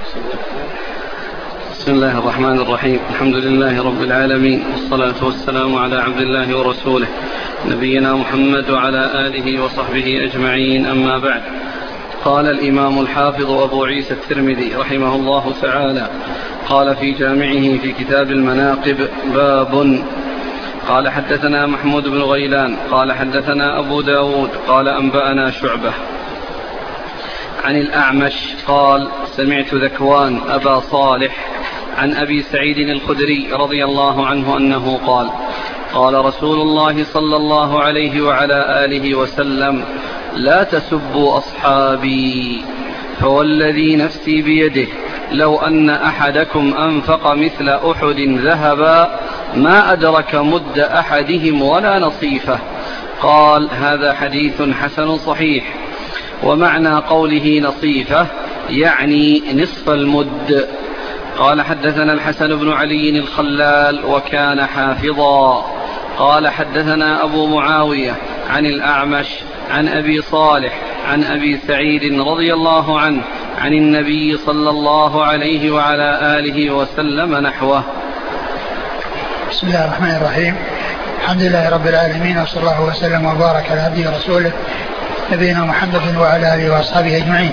بسم الله الرحمن الرحيم. الحمد لله رب العالمين، والصلاة والسلام على عبد الله ورسوله نبينا محمد وعلى آله وصحبه أجمعين، أما بعد. قال الإمام الحافظ أبو عيسى الترمذي رحمه الله تعالى قال في جامعه في كتاب المناقب: باب. قال حدثنا محمود بن غيلان قال حدثنا أبو داود قال أنبأنا شعبة عن الأعمش قال سمعت ذكوان أبا صالح عن أبي سعيد الخدري رضي الله عنه أنه قال: قال رسول الله صلى الله عليه وعلى آله وسلم: لا تسبوا أصحابي، فوالذي نفسي بيده لو أن أحدكم أنفق مثل أحد ذهبا ما أدرك مد أحدهم ولا نصيفه. قال: هذا حديث حسن صحيح. ومعنى قوله نصيفه يعني نصف المد. قال حدثنا الحسن بن علي الخلال وكان حافظا. قال حدثنا أبو معاوية عن الأعمش عن أبي صالح عن أبي سعيد رضي الله عنه عن النبي صلى الله عليه وعلى آله وسلم نحوه. بسم الله الرحمن الرحيم. الحمد لله رب العالمين، وصلى الله وسلم وبارك على عبده ورسوله نبينا محمد وعلى آله وأصحابه أجمعين.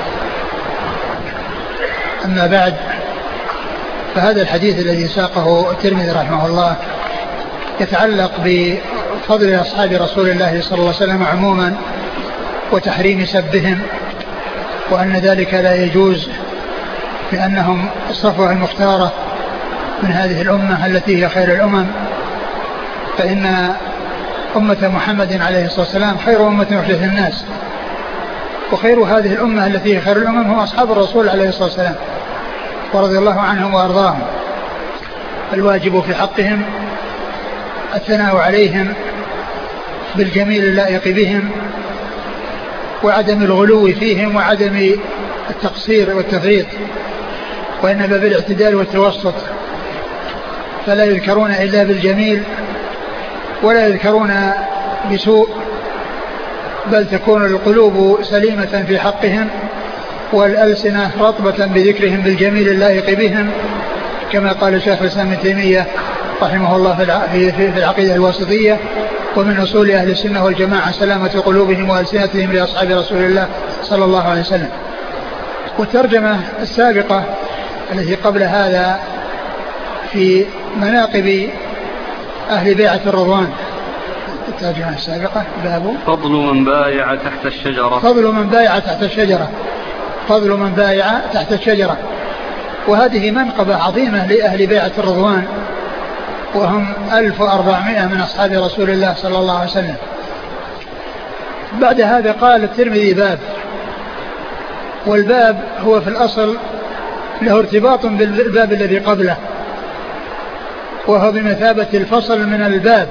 أما بعد، فهذا الحديث الذي ساقه الترمذي رحمه الله يتعلق بفضل أصحاب رسول الله صلى الله عليه وسلم عموما وتحريم سبهم، وأن ذلك لا يجوز لأنهم الصفوة المختارة من هذه الأمة التي هي خير الأمم، فإن أمة محمد عليه الصلاة والسلام خير أمة أخرجت الناس، وخير هذه الأمة التي هي خير الأمم هم أصحاب الرسول عليه الصلاة والسلام ورضي الله عنهم وأرضاهم. الواجب في حقهم الثناء عليهم بالجميل اللائق بهم، وعدم الغلو فيهم، وعدم التقصير والتفريط، وإنما بالاعتدال والتوسط، فلا يذكرون إلا بالجميل ولا يذكرون بسوء، بل تكون القلوب سليمة في حقهم والألسنة رطبة بذكرهم بالجميل اللائق بهم، كما قال شيخ الإسلام ابن تيمية رحمه الله في العقيدة الواسطية: ومن أصول أهل السنة والجماعة سلامة قلوبهم وألسنتهم لأصحاب رسول الله صلى الله عليه وسلم. والترجمة السابقة التي قبل هذا في مناقب أهل بيعة الرضوان، الترجمة السابقة باب فضل من بايع تحت الشجرة. فضل من بايع تحت الشجرة، فضل من بايع تحت الشجرة. وهذه منقبة عظيمة لأهل بيعة الرضوان، وهم 1400 من أصحاب رسول الله صلى الله عليه وسلم. بعد هذا قال الترمذي: باب. والباب هو في الأصل له ارتباط بالباب الذي قبله، وهو بمثابة الفصل من الباب.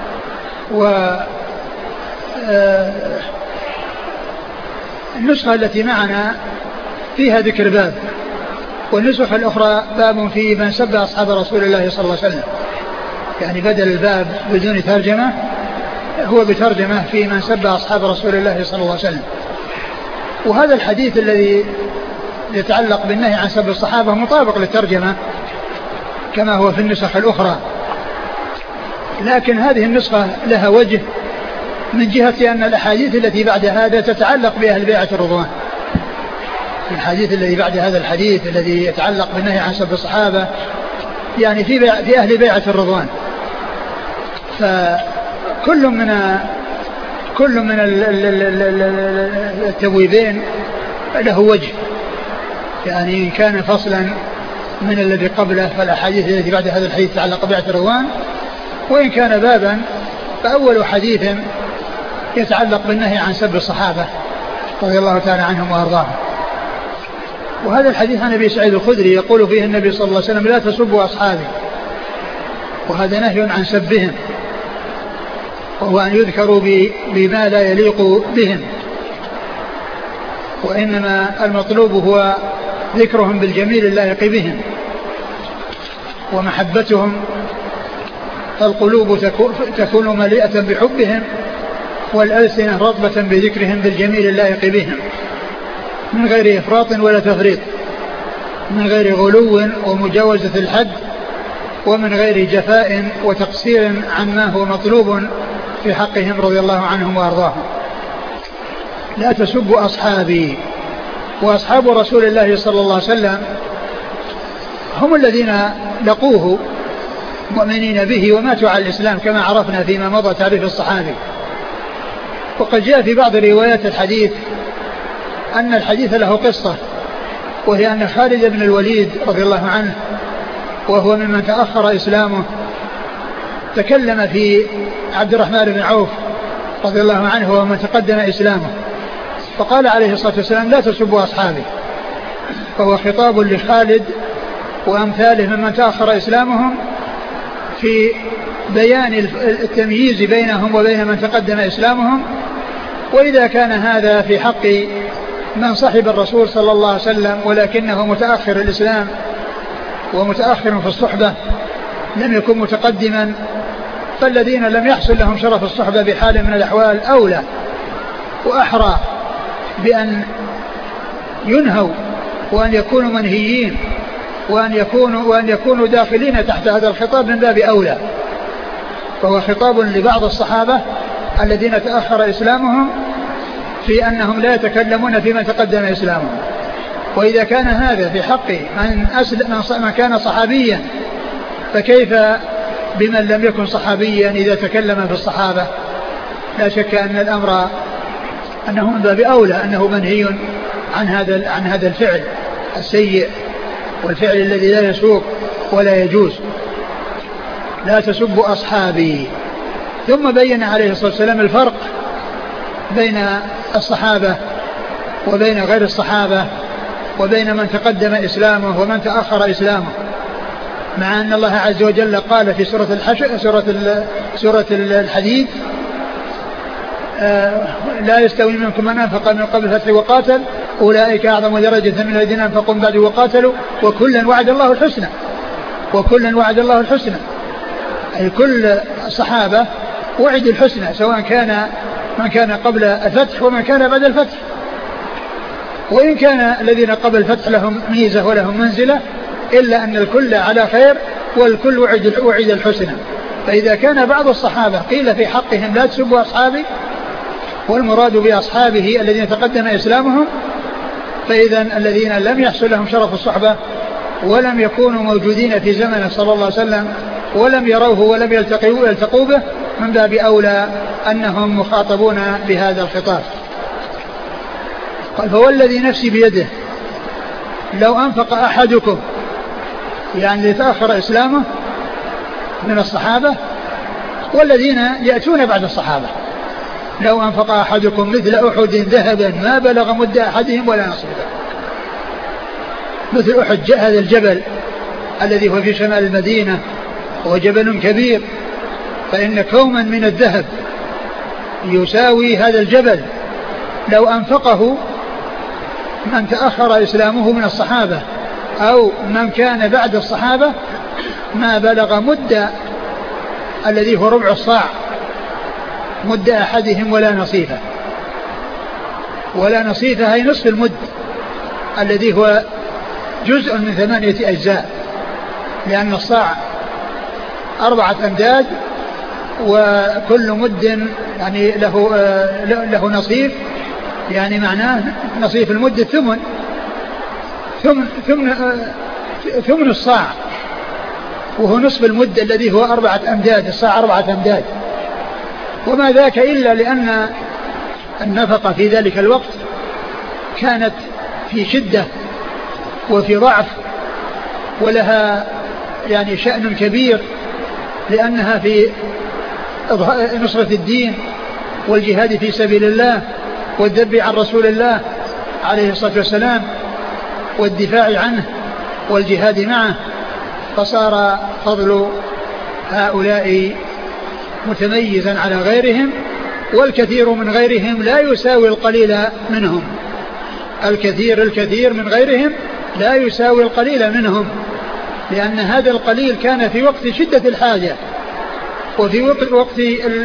النسخة التي معنا فيها ذكر باب، والنسخة الأخرى باب في من سب أصحاب رسول الله صلى الله عليه وسلم، يعني بدل الباب بدون ترجمة هو بترجمة في من سب أصحاب رسول الله صلى الله عليه وسلم. وهذا الحديث الذي يتعلق بالنهي عن سب الصحابة مطابق للترجمة كما هو في النسخ الأخرى، لكن هذه النسخة لها وجه من جهة أن الأحاديث التي بعد هذا تتعلق بأهل بيعة الرضوان. الحديث الذي بعد هذا الحديث الذي يتعلق بالنهي عن سب الصحابة يعني في أهل بيعة الرضوان، فكل من التبويبين له وجه، يعني إن كان فصلا من الذي قبله فالأحاديث التي بعد هذا الحديث تتعلق ببيعة الرضوان، وإن كان بابا فأول حديث يتعلق بالنهي عن سب الصحابة رضي الله تعالى عنهم وأرضاهم. وهذا الحديث عن أبي سعيد الخدري يقول فيه النبي صلى الله عليه وسلم: لا تسبوا أصحابي، وهذا نهي عن سبهم، وهو أن يذكروا بما لا يليق بهم، وإنما المطلوب هو ذكرهم بالجميل اللائق بهم ومحبتهم. القلوب تكون مليئة بحبهم، والألسنة رطبة بذكرهم بالجميل اللائق بهم من غير إفراط ولا تفريط. من غير غلو ومجاوزة الحد، ومن غير جفاء وتقصير عما هو مطلوب في حقهم رضي الله عنهم وأرضاهم. لا تسبوا أصحابي. وأصحاب رسول الله صلى الله عليه وسلم هم الذين لقوه مؤمنين به وماتوا على الإسلام كما عرفنا فيما مضى تعريف الصحابي. وقد جاء في بعض روايات الحديث أن الحديث له قصة، وهي أن خالد بن الوليد رضي الله عنه وهو ممن تأخر إسلامه تكلم في عبد الرحمن بن عوف رضي الله عنه ومن تقدم إسلامه، فقال عليه الصلاة والسلام لا تسبوا أصحابي، فهو خطاب لخالد وأمثاله ممن تأخر إسلامهم في بيان التمييز بينهم وبين من تقدم إسلامهم. وإذا كان هذا في حق من صحب الرسول صلى الله عليه وسلم ولكنه متأخر الإسلام ومتأخر في الصحبة لم يكن متقدما، فالذين لم يحصل لهم شرف الصحبة بحال من الأحوال أولى وأحرى بأن ينهوا وأن يكونوا منهيين وأن يكونوا داخلين تحت هذا الخطاب من باب أولى. فهو خطاب لبعض الصحابة الذين تأخر إسلامهم في أنهم لا يتكلمون فيما تقدم إسلامهم. وإذا كان هذا في حق من كان صحابيا، فكيف بمن لم يكن صحابيا إذا تكلم في الصحابة؟ لا شك أن الأمر أنه من باب أولى أنه منهي عن هذا الفعل السيء والفعل الذي لا يسوق ولا يجوز. لا تسبوا أصحابي. ثم بين عليه الصلاة والسلام الفرق بين الصحابة وبين غير الصحابة وبين من تقدم إسلامه ومن تأخر إسلامه، مع أن الله عز وجل قال في سورة الحديد لا يستوي منكم من أنفق من قبل الفتح وقاتل أولئك أعظم درجة من الذين أنفقوا من بعد وقاتلوا وكلا وعد الله الحسنى. أي كل الصحابة وعد الحسنى، سواء كان من كان قبل الفتح ومن كان بعد الفتح. وإن كان الذين قبل الفتح لهم ميزة ولهم منزلة، إلا أن الكل على خير والكل وعد الحسنى. فإذا كان بعض الصحابة قيل في حقهم لا تسبوا أصحابي، والمراد بأصحابه الذين تقدم إسلامهم، فإذا الذين لم يحصل لهم شرف الصحبة ولم يكونوا موجودين في زمنه صلى الله عليه وسلم ولم يروه ولم يلتقوا به من باب أولى أنهم مخاطبون بهذا الخطاب. قال فوالذي نفسي بيده لو أنفق أحدكم، يعني لتأخر إسلامه من الصحابة والذين يأتون بعد الصحابة، لو أنفق أحدكم مثل أحد ذهبا ما بلغ مد أحدهم ولا نصيبه. مثل أحد هذا الجبل الذي هو في شمال المدينة هو جبل كبير، فإن كوما من الذهب يساوي هذا الجبل لو أنفقه من تأخر إسلامه من الصحابة أو من كان بعد الصحابة ما بلغ مد الذي هو ربع الصاع مد أحدهم ولا نصيفه. ولا نصيفه هي نصف المد الذي هو جزء من 8 أجزاء، لأن الصاع 4 أمداد وكل مد يعني له نصيف، يعني معناه نصيف المد ثمن الصاع، وهو نصف المد الذي هو 4 أمداد، الصاع 4 أمداد. وما ذاك إلا لأن النفقة في ذلك الوقت كانت في شدة وفي ضعف، ولها يعني شأن كبير، لأنها في نصرة الدين والجهاد في سبيل الله والذب عن رسول الله عليه الصلاة والسلام والدفاع عنه والجهاد معه. فصار فضل هؤلاء متميزا على غيرهم، والكثير من غيرهم لا يساوي القليل منهم. الكثير من غيرهم لا يساوي القليل منهم، لأن هذا القليل كان في وقت شدة الحاجة وفي وقت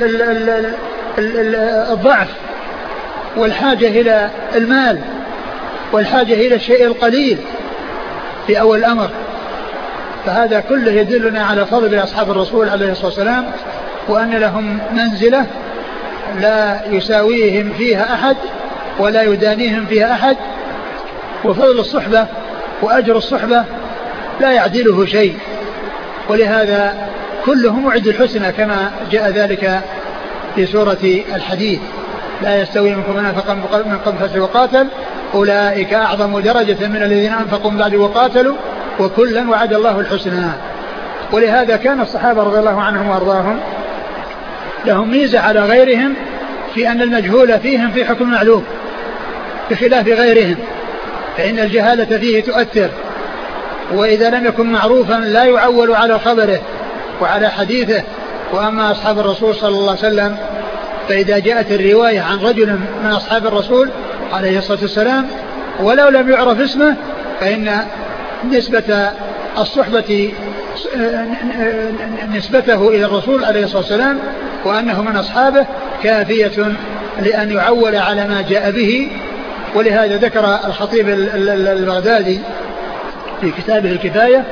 الضعف والحاجة إلى المال والحاجة إلى الشيء القليل، في أول الأمر. فهذا كله يدلنا على فضل أصحاب الرسول عليه الصلاة والسلام، وأن لهم منزلة لا يساويهم فيها أحد ولا يدانيهم فيها أحد، وفضل الصحبة وأجر الصحبة لا يعدله شيء، ولهذا كلهم وعد الحسنى كما جاء ذلك في سورة الحديد: لا يستوي منكم من أنفق من قبل الفتح وقاتل أولئك أعظم درجة من الذين أنفقوا من بعد وقاتلوا وكلا وعد الله الحسنى. ولهذا كان الصحابة رضي الله عنهم وأرضاهم لهم ميزة على غيرهم في أن المجهول فيهم في حكم معلوم بخلاف غيرهم، فإن الجهالة فيه تؤثر، وإذا لم يكن معروفا لا يعول على خبره وعلى حديثه. وأما أصحاب الرسول صلى الله عليه وسلم فإذا جاءت الرواية عن رجل من أصحاب الرسول عليه الصلاة والسلام ولو لم يعرف اسمه فإن نسبة الصحبة نسبته إلى الرسول عليه الصلاة والسلام وأنه من أصحابه كافية لأن يعول على ما جاء به. ولهذا ذكر الخطيب البغدادي في كتابه الكفاية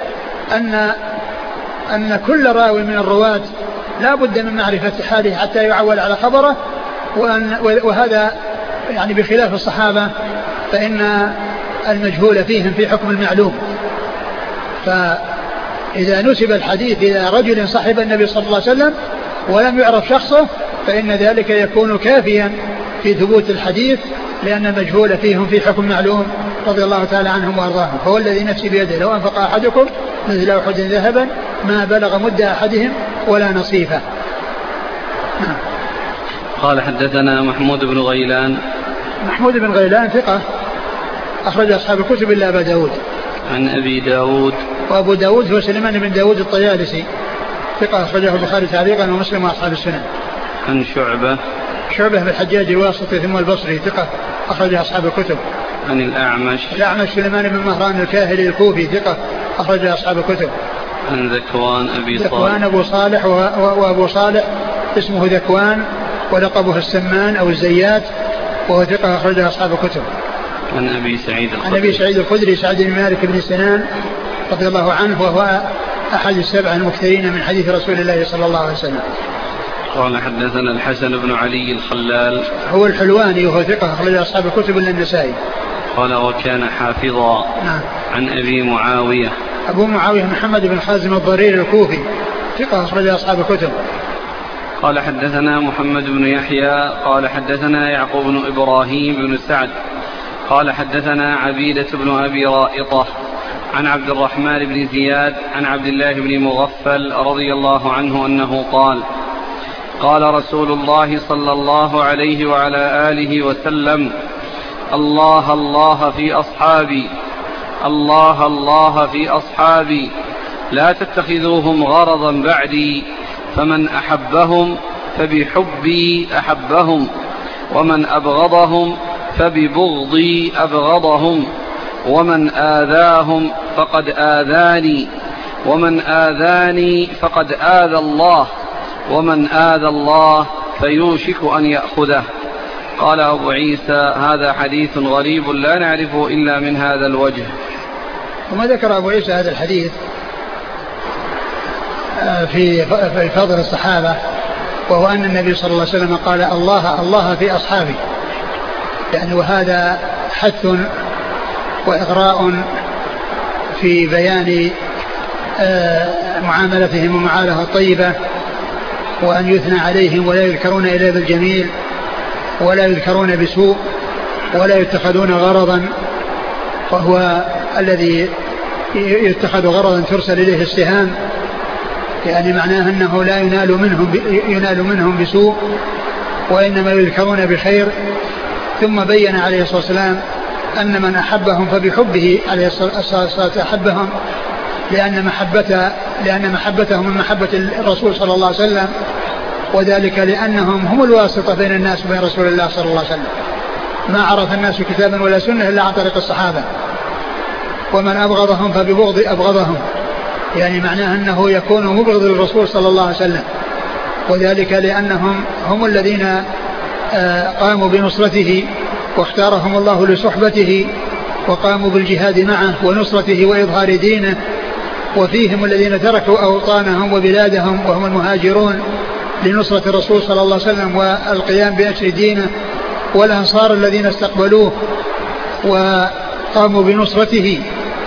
أن كل راوي من الرواة لا بد من معرفة حاله حتى يعول على خبره، وهذا يعني بخلاف الصحابة فإن المجهول فيهم في حكم المعلوم. فإذا نسب الحديث إلى رجل صاحب النبي صلى الله عليه وسلم ولم يعرف شخصه فإن ذلك يكون كافيا في ثبوت الحديث، لأن المجهول فيهم في حكم معلوم رضي الله تعالى عنهم وأرضاهم. فهو الذي نفسي بيده لو أنفق أحدكم مثل أحد ذهبا ما بلغ مد أحدهم ولا نصيفه. قال حدثنا محمود بن غيلان. محمود بن غيلان ثقة أخرج أصحاب الكتب إلا أبا داود. عن أبي داود. وأبو داود هو سليمان بن داود الطيالسي ثقة أخرجه البخاري تعليقا ومسلم وأصحاب السنن. عن شعبة. شعبة بن الحجاج الواسطي ثم البصري ثقة أخرج أصحاب الكتب. عن الأعمش. الأعمش سليمان بن مهران الكاهلي الكوفي ثقة أخرج أصحاب الكتب. عن ذكوان أبي صالح. ذكوان أبو صالح وأبو صالح اسمه ذكوان ولقبه السمان أو الزيات وهو ثقة أخرج أصحاب الكتب. عن أبي سعيد الخدري. عن أبي سعيد الخدري سعد بن مالك بن سنان رضي الله عنه وهو أحد السبع المكثرين من حديث رسول الله صلى الله عليه وسلم. قال حدثنا الحسن بن علي الخلال. هو الحلواني وهو ثقة أخرج أصحاب الكتب إلا النسائي. قال وكان حافظا. نعم. عن أبي معاوية. أبو معاوية محمد بن خازم الضرير الكوفي ثقة أخرج أصحاب الكتب. قال حدثنا محمد بن يحيى قال حدثنا يعقوب بن إبراهيم بن سعد قال حدثنا عبيدة بن أبي رائطة عن عبد الرحمن بن زياد عن عبد الله بن مغفل رضي الله عنه أنه قال قال رسول الله صلى الله عليه وعلى آله وسلم الله الله في أصحابي الله الله في أصحابي لا تتخذوهم غرضا بعدي فمن أحبهم فبحبي أحبهم ومن أبغضهم فببغضي أبغضهم ومن آذاهم فقد آذاني ومن آذاني فقد آذى الله ومن آذى الله فيوشك أن يأخذه. قال أبو عيسى هذا حديث غريب لا نعرفه إلا من هذا الوجه. وما ذكر أبو عيسى هذا الحديث في فضل الصحابة وهو أن النبي صلى الله عليه وسلم قال الله الله في أصحابي، يعني وهذا حث وإغراء في بيان معاملتهم ومعاملة الطيبة، وأن يثنى عليهم ولا يذكرون إلا بالجميل ولا يذكرون بسوء ولا يتخذون غرضا، وهو الذي يتخذ غرضا ترسل إليه السهام، يعني معناه أنه لا ينال منهم بسوء وإنما يذكرون بخير. ثم بين عليه الصلاة والسلام أن من أحبهم فبحبه عليه الصلاة والسلام أحبهم، لأن محبتهم من محبة الرسول صلى الله عليه وسلم، وذلك لأنهم هم الواسطة بين الناس وبين رسول الله صلى الله عليه وسلم. ما عرف الناس كتابا ولا سنة إلا عن طريق الصحابة. ومن أبغضهم فببغض أبغضهم، يعني معناه أنه يكون مبغض للرسول صلى الله عليه وسلم، وذلك لأنهم هم الذين قاموا بنصرته واختارهم الله لصحبته وقاموا بالجهاد معه ونصرته وإظهار دينه، وفيهم الذين تركوا أوطانهم وبلادهم وهم المهاجرون لنصرة الرسول صلى الله عليه وسلم والقيام بنشر دينه، والأنصار الذين استقبلوه وقاموا بنصرته،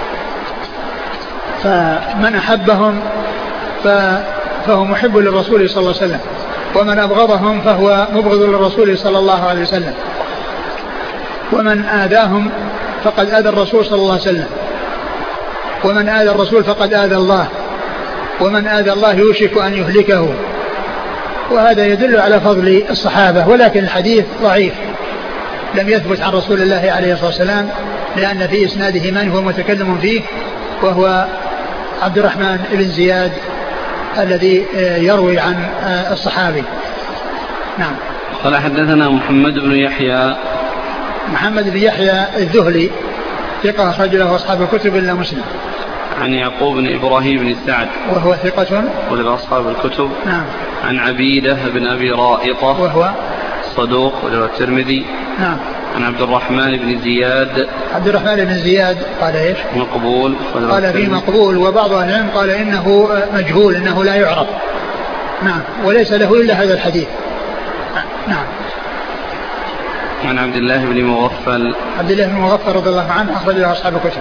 فمن أحبهم فهو محب للرسول صلى الله عليه وسلم، ومن أبغضهم فهو مبغض للرسول صلى الله عليه وسلم، ومن آذاهم فقد آذى الرسول صلى الله عليه وسلم، ومن آذى الرسول فقد آذى الله، ومن آذى الله يوشك أن يهلكه. وهذا يدل على فضل الصحابة، ولكن الحديث ضعيف لم يثبت عن رسول الله عليه الصلاة والسلام، لأن في إسناده من هو متكلم فيه، وهو عبد الرحمن بن زياد الذي يروي عن الصحابي. نعم. قال حدثنا محمد بن يحيى. محمد بن يحيى الذهلي ثقة أخرج له أصحاب الكتب إلا مسلم. عن يعقوب بن إبراهيم بن سعد وهو ثقة ولأصحاب أصحاب الكتب. نعم. عن عبيدة بن أبي رائطة وهو صدوق ولأصحاب الترمذي. نعم. عن عبد الرحمن بن زياد. عبد الرحمن بن زياد قال ايش؟ مقبول. قال فيه مقبول، وبعض أهل العلم قال إنه مجهول، إنه لا يعرف. نعم. وليس له إلا هذا الحديث. نعم. عن عبد الله بن مغفل. عبد الله بن مغفل رضي الله عنه أخرج له أصحاب الكتب.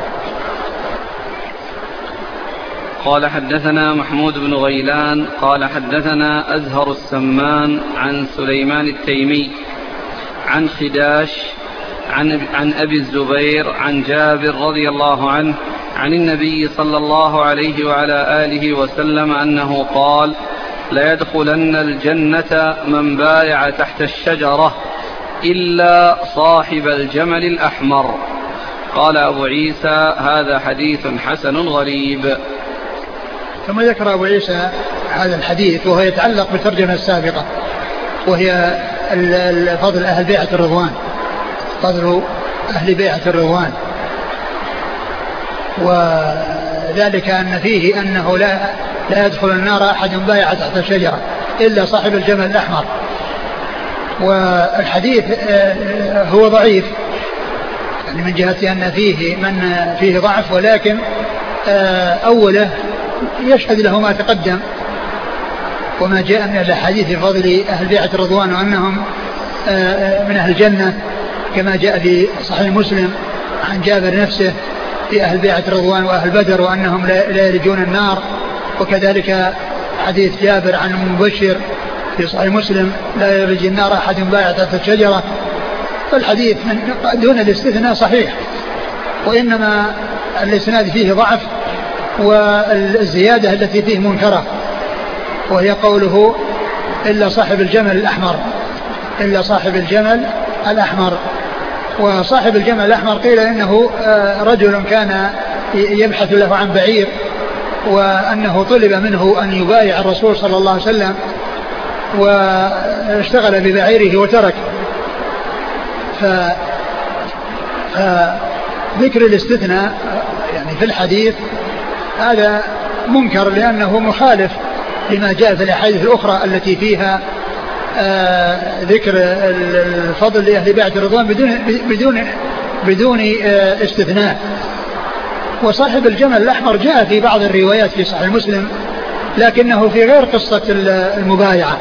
قال حدثنا محمود بن غيلان قال حدثنا أزهر السمان عن سليمان التيمي عن خداش عن أبي الزبير عن جابر رضي الله عنه عن النبي صلى الله عليه وعلى آله وسلم أنه قال: لا يدخلن الجنة من بايع تحت الشجرة إلا صاحب الجمل الأحمر. قال أبو عيسى: هذا حديث حسن غريب. ثم ذكر أبو عيسى هذا الحديث وهو يتعلق بالترجمة السابقة، وهي فضل أهل بيعة الرضوان، فضل أهل بيعة الرضوان، وذلك أن فيه أنه لا يدخل النار أحد بايع تحت الشجرة إلا صاحب الجمل الأحمر. والحديث هو ضعيف يعني من جهة أن فيه ضعف، ولكن أوله يشهد له ما تقدم وما جاء من الحديث في فضل أهل بيعة الرضوان وأنهم من أهل الجنة، كما جاء في صحيح مسلم عن جابر نفسه في أهل بيعة الرضوان وأهل بدر وأنهم لا يلجون النار، وكذلك حديث جابر عن المبشر في صحيح مسلم: لا يلج النار أحد بايع تحت الشجرة. فالحديث دون الاستثناء صحيح، وإنما الإسناد فيه ضعف، والزيادة التي فيه منكرة، وهي قوله: إلا صاحب الجمل الأحمر، إلا صاحب الجمل الأحمر. وصاحب الجمل الأحمر قيل إنه رجل كان يبحث له عن بعير، وأنه طلب منه أن يبايع الرسول صلى الله عليه وسلم، واشتغل ببعيره وترك. فذكر الاستثناء يعني في الحديث هذا منكر، لأنه مخالف لما جاء في الأحاديث الأخرى التي فيها ذكر الفضل لأهل بيعة الرضوان بدون استثناء. وصاحب الجمل الأحمر جاء في بعض الروايات في صحيح مسلم، لكنه في غير قصة المبايعة،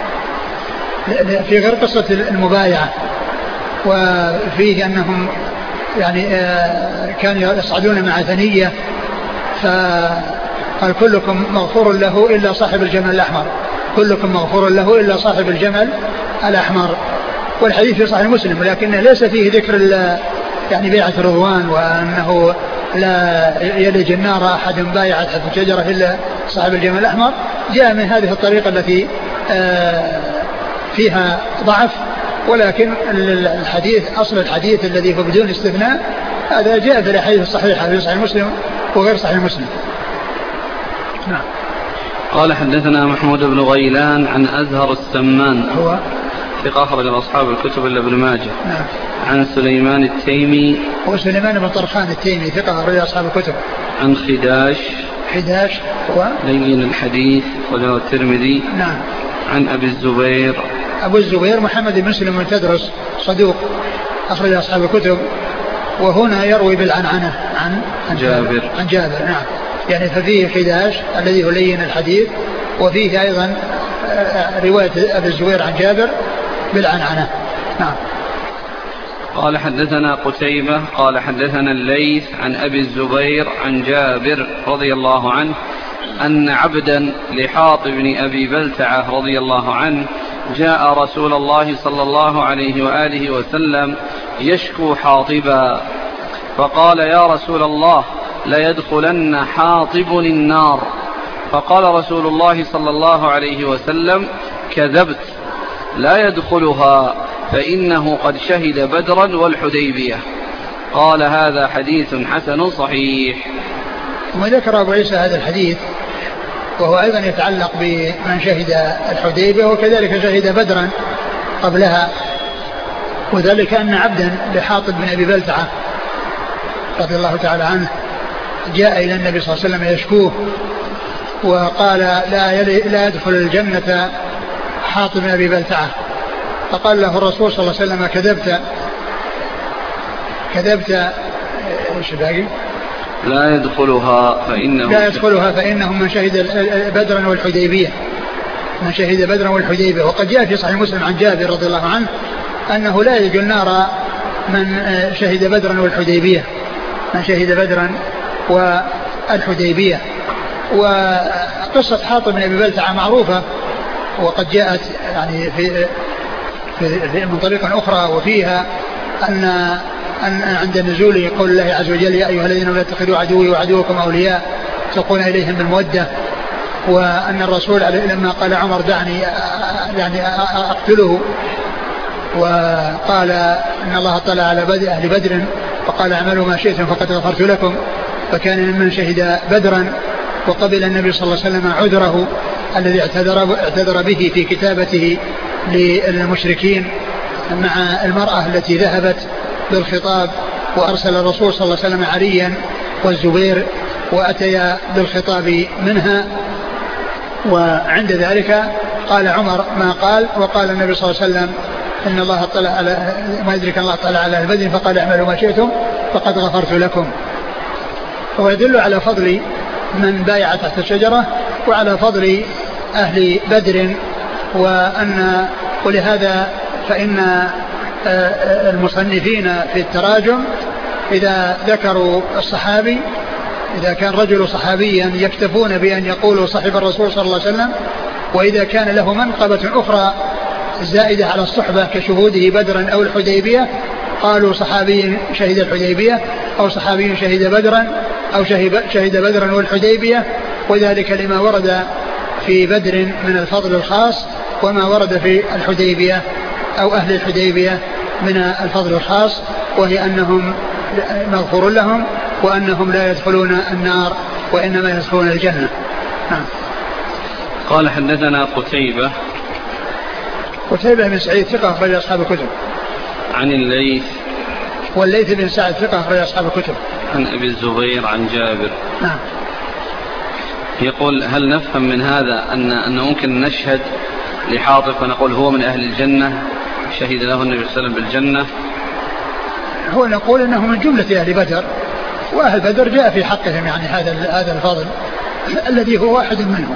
في غير قصة المبايعة، وفيه أنهم يعني كانوا يصعدون مع ثنية، فقال: كلكم مغفور له إلا صاحب الجمل الأحمر، كلكم مغفور له إلا صاحب الجمل الأحمر. والحديث في صحيح مسلم، لكنه ليس فيه ذكر يعني بيعة الرضوان، وأنه لا يلج النار أحد بايع تحت الشجرة إلا صاحب الجمل الأحمر. جاء من هذه الطريقة التي فيها ضعف، ولكن الحديث أصل الحديث الذي هو بدون استثناء هذا جاء في الأحاديث الصحيحة في صحيح مسلم وغير صحيح مسلم. نعم. قال حدثنا محمود بن غيلان عن أزهر السمان هو ثقة أخرج أصحاب الكتب إلا ابن ماجه. نعم. عن سليمان التيمي هو سليمان بن طرخان التيمي ثقة أخرج أصحاب الكتب. عن خداش هو لين الحديث وله الترمذي. نعم. عن أبي الزبير محمد بن مسلم بن تدرس صدوق أخرج أصحاب الكتب. وهنا يروي بالعنعنة عن جابر. نعم. يعني ففيه خداش الذي هو لين الحديث، وفيه أيضا رواية أبي الزبير عن جابر بالعنعنة. نعم. قال حدثنا قتيبة قال حدثنا الليث عن أبي الزبير عن جابر رضي الله عنه أن عبدا لحاطب بن أبي بلتعة رضي الله عنه جاء رسول الله صلى الله عليه وآله وسلم يشكو حاطبا، فقال يا رسول الله ليدخلن حاطب النار. فقال رسول الله صلى الله عليه وسلم كذبت، لا يدخلها فإنه قد شهد بدرا والحديبية. قال هذا حديث حسن صحيح. وذكر أبو عيسى هذا الحديث وهو أيضا يتعلق بمن شهد الحديبية وكذلك شهد بدرا قبلها، وذلك أن عبدا لحاطب بن أبي بلتعة رضي الله تعالى عنه جاء إلى النبي صلى الله عليه وسلم يشكوه وقال لا يدخل الجنة حاطب بن أبي بلتعة. فقال له الرسول صلى الله عليه وسلم كذبت ايش باقي؟ لا يدخلها فإنهم من شهد بدرا والحديبية. وقد جاء في صحيح مسلم عن جابر رضي الله عنه أنه لا يدخل النار من شهد بدرا والحديبية. وقصة حاطب بن أبي بلتعة معروفة وقد جاءت يعني في من طريق أخرى، وفيها أن عند نزول قول الله عز وجل يا أيها الذين لا تتخذوا عدوي وعدوكم أولياء تلقون إليهم بالمودة، وأن الرسول لما قال عمر دعني يعني أقتله، وقال إن الله طلع على أهل بدر فقال اعملوا ما شئتم فقد غفرت لكم، فكان ممن شهد بدرا. وقبل النبي صلى الله عليه وسلم عذره الذي اعتذر به في كتابته للمشركين مع المرأة التي ذهبت بالخطاب، وأرسل الرسول صلى الله عليه وسلم عليا والزبير وأتيا بالخطاب منها، وعند ذلك قال عمر ما قال، وقال النبي صلى الله عليه وسلم إن الله طلع على ما يدرك الله طلع على أهل بدر فقال اعملوا ما شئتم فقد غفرت لكم. هو يدل على فضل من بايع تحت الشجرة وعلى فضل أهل بدر، ولهذا فإن المصنفين في التراجم إذا ذكروا الصحابي إذا كان رجل صحابيا يكتفون بأن يقولوا صحب الرسول صلى الله عليه وسلم، وإذا كان له منقبة أخرى زائدة على الصحبة كشهوده بدرا أو الحديبية قالوا صحابي شهد الحديبية أو صحابي شهد بدرا أو شهد بدرا والحديبية، وذلك لما ورد في بدر من الفضل الخاص وما ورد في الحديبية أو أهل الحديبية من الفضل الخاص، وهي أنهم مغفور لهم وأنهم لا يدخلون النار وإنما يدخلون الجنة. قال حدثنا قتيبة بن سعيد ثقة أخرج أصحاب الكتب. عن الليث والليث بن سعد ثقة أخرج أصحاب الكتب. عن أبي الزبير عن جابر. نعم. يقول هل نفهم من هذا أن ممكن نشهد لحاطب ونقول هو من أهل الجنة شهد له النبي صلى الله عليه وسلم بالجنة؟ هو نقول أنه من جملة أهل بدر، وأهل بدر جاء في حقهم يعني هذا الفضل الذي هو واحد منهم.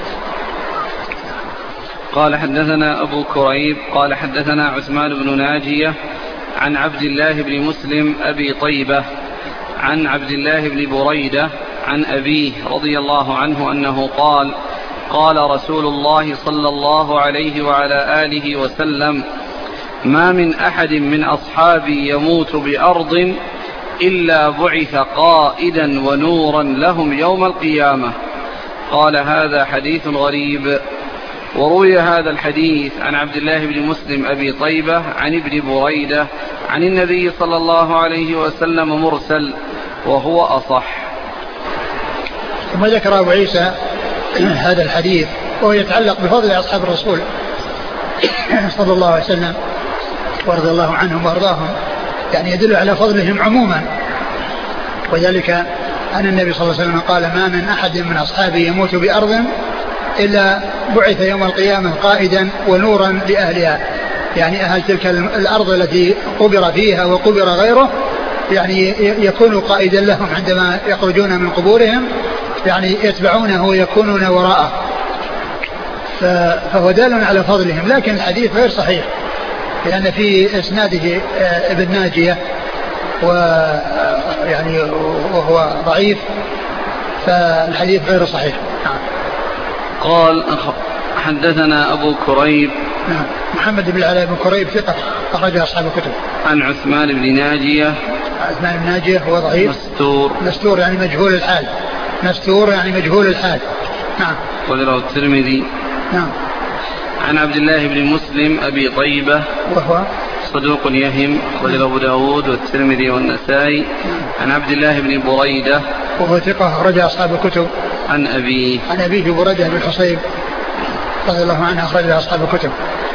قال حدثنا أبو كريب قال حدثنا عثمان بن ناجية عن عبد الله بن مسلم أبي طيبة عن عبد الله بن بريدة عن أبيه رضي الله عنه أنه قال قال رسول الله صلى الله عليه وعلى آله وسلم ما من أحد من أصحابي يموت بأرض إلا بعث قائدا ونورا لهم يوم القيامة. قال هذا حديث غريب. وروي هذا الحديث عن عبد الله بن مسلم أبي طيبة عن ابن بريدة عن النبي صلى الله عليه وسلم مرسل وهو أصح. ثم ذكر أبو عيسى هذا الحديث وهو يتعلق بفضل أصحاب الرسول صلى الله عليه وسلم ورضي الله عنهم وارضاهم، يعني يدل على فضلهم عموما، وذلك أن النبي صلى الله عليه وسلم قال ما من أحد من أصحابه يموت بأرض إلا بعث يوم القيامة قائدا ونورا لأهلها، يعني أهل تلك الأرض التي قبر فيها وقبر غيره يعني يكون قائدا لهم عندما يخرجون من قبورهم، يعني يتبعونه ويكونون وراءه، فهو دال على فضلهم. لكن الحديث غير صحيح لأن في إسناده ابن ناجية ويعني وهو ضعيف، فالحديث غير صحيح. قال حدثنا أبو كريب محمد بن العلاء بن كريب ثقة أخرج أصحاب الكتب. عن عثمان بن ناجية. عثمان بن ناجية هو ضعيف مستور يعني مجهول الحال. مستور يعني مجهول الحال. نعم. وله الترمذي. نعم. عن عبد الله بن مسلم أبي طيبة وهو صدوق يهم، وله أبو داود والترمذي والنسائي. عن عبد الله بن بريدة وهو ثقة أخرج أصحاب الكتب. عن أبيه بريدة بن حصيب رضي الله عنه أخرج أصحاب الكتب.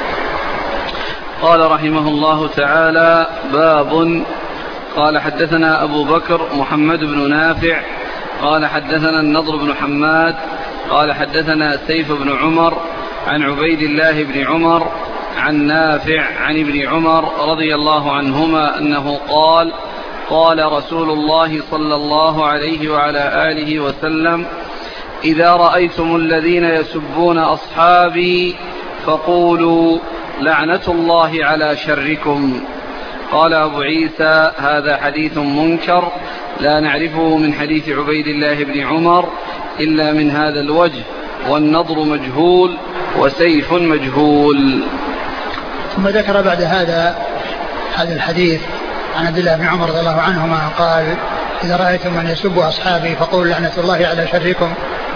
قال رحمه الله تعالى: باب. قال حدثنا أبو بكر محمد بن نافع قال حدثنا النضر بن حماد قال حدثنا سيف بن عمر عن عبيد الله بن عمر عن نافع عن ابن عمر رضي الله عنهما أنه قال: قال رسول الله صلى الله عليه وعلى آله وسلم: إذا رأيتم الذين يسبون أصحابي فقولوا لعنة الله على شركم. قال أبو عيسى: هذا حديث منكر لا نعرفه من حديث عبيد الله بن عمر إلا من هذا الوجه، والنضر مجهول وسيف مجهول. ثم ذكر بعد هذا الحديث عن عبد الله بن عمر رضي الله عنهما قال: إذا رأيتم من يسب أصحابي فقولوا لعنة الله على شركم.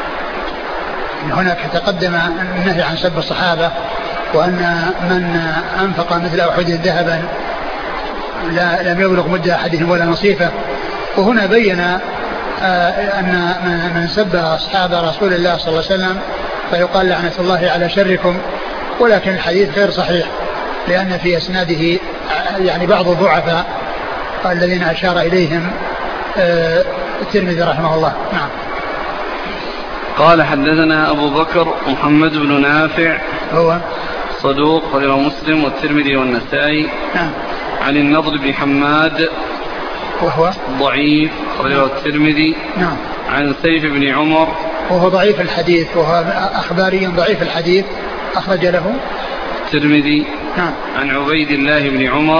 هناك تقدم النهي عن سب الصحابة، وأن من أنفق مثل أحد ذهبا لم يبلغ مد أحدهم ولا نصيفه. وهنا بين أن من سب أصحاب رسول الله صلى الله عليه وسلم فيقال لعنة الله على شركم، ولكن الحديث غير صحيح لأن في أسناده يعني بعض الضعفاء الذين أشار إليهم الترمذي رحمه الله. نعم. قال حدثنا أبو بكر محمد بن نافع هو صدوق رواه مسلم والترمذي والنسائي. نعم. عن النضر بن حماد وهو ضعيف رواه الترمذي. نعم. عن سيف بن عمر وهو ضعيف الحديث، وهو أخباري ضعيف الحديث أخرج له الترمذي. نعم. عن عبيد الله بن عمر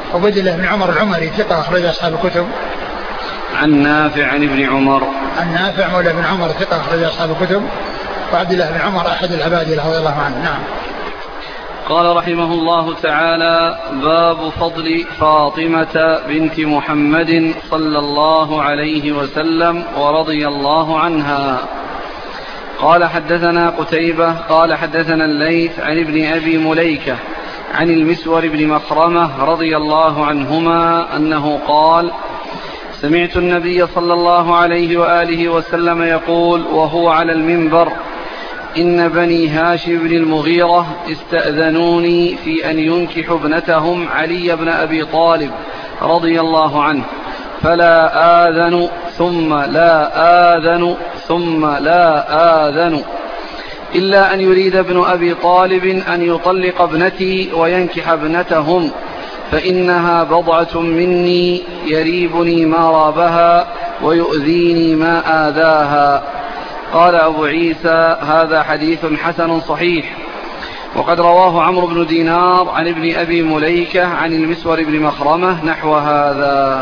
العمري ثقة أخرج أصحاب الكتب. عن نافع عن ابن عمر. عن نافع مولى بن عمر ثقة أخرج أصحاب الكتب. وعبد الله بن عمر أحد العباد رضي الله عنه. نعم. قال رحمه الله تعالى: باب فضل فاطمة بنت محمد صلى الله عليه وسلم ورضي الله عنها. قال حدثنا قتيبة قال حدثنا الليث عن ابن أبي مليكة عن المسور بن مخرمة رضي الله عنهما أنه قال: سمعت النبي صلى الله عليه وآله وسلم يقول وهو على المنبر: إن بني هاشم بن المغيرة استأذنوني في أن ينكحوا ابنتهم علي بن أبي طالب رضي الله عنه، فلا آذن ثم لا آذن ثم لا آذن إلا أن يريد ابن أبي طالب أن يطلق ابنتي وينكح ابنتهم، فإنها بضعة مني يريبني ما رابها ويؤذيني ما آذاها. قال أبو عيسى: هذا حديث حسن صحيح. وقد رواه عمرو بن دينار عن ابن أبي مليكة عن المسور بن مخرمة نحو هذا.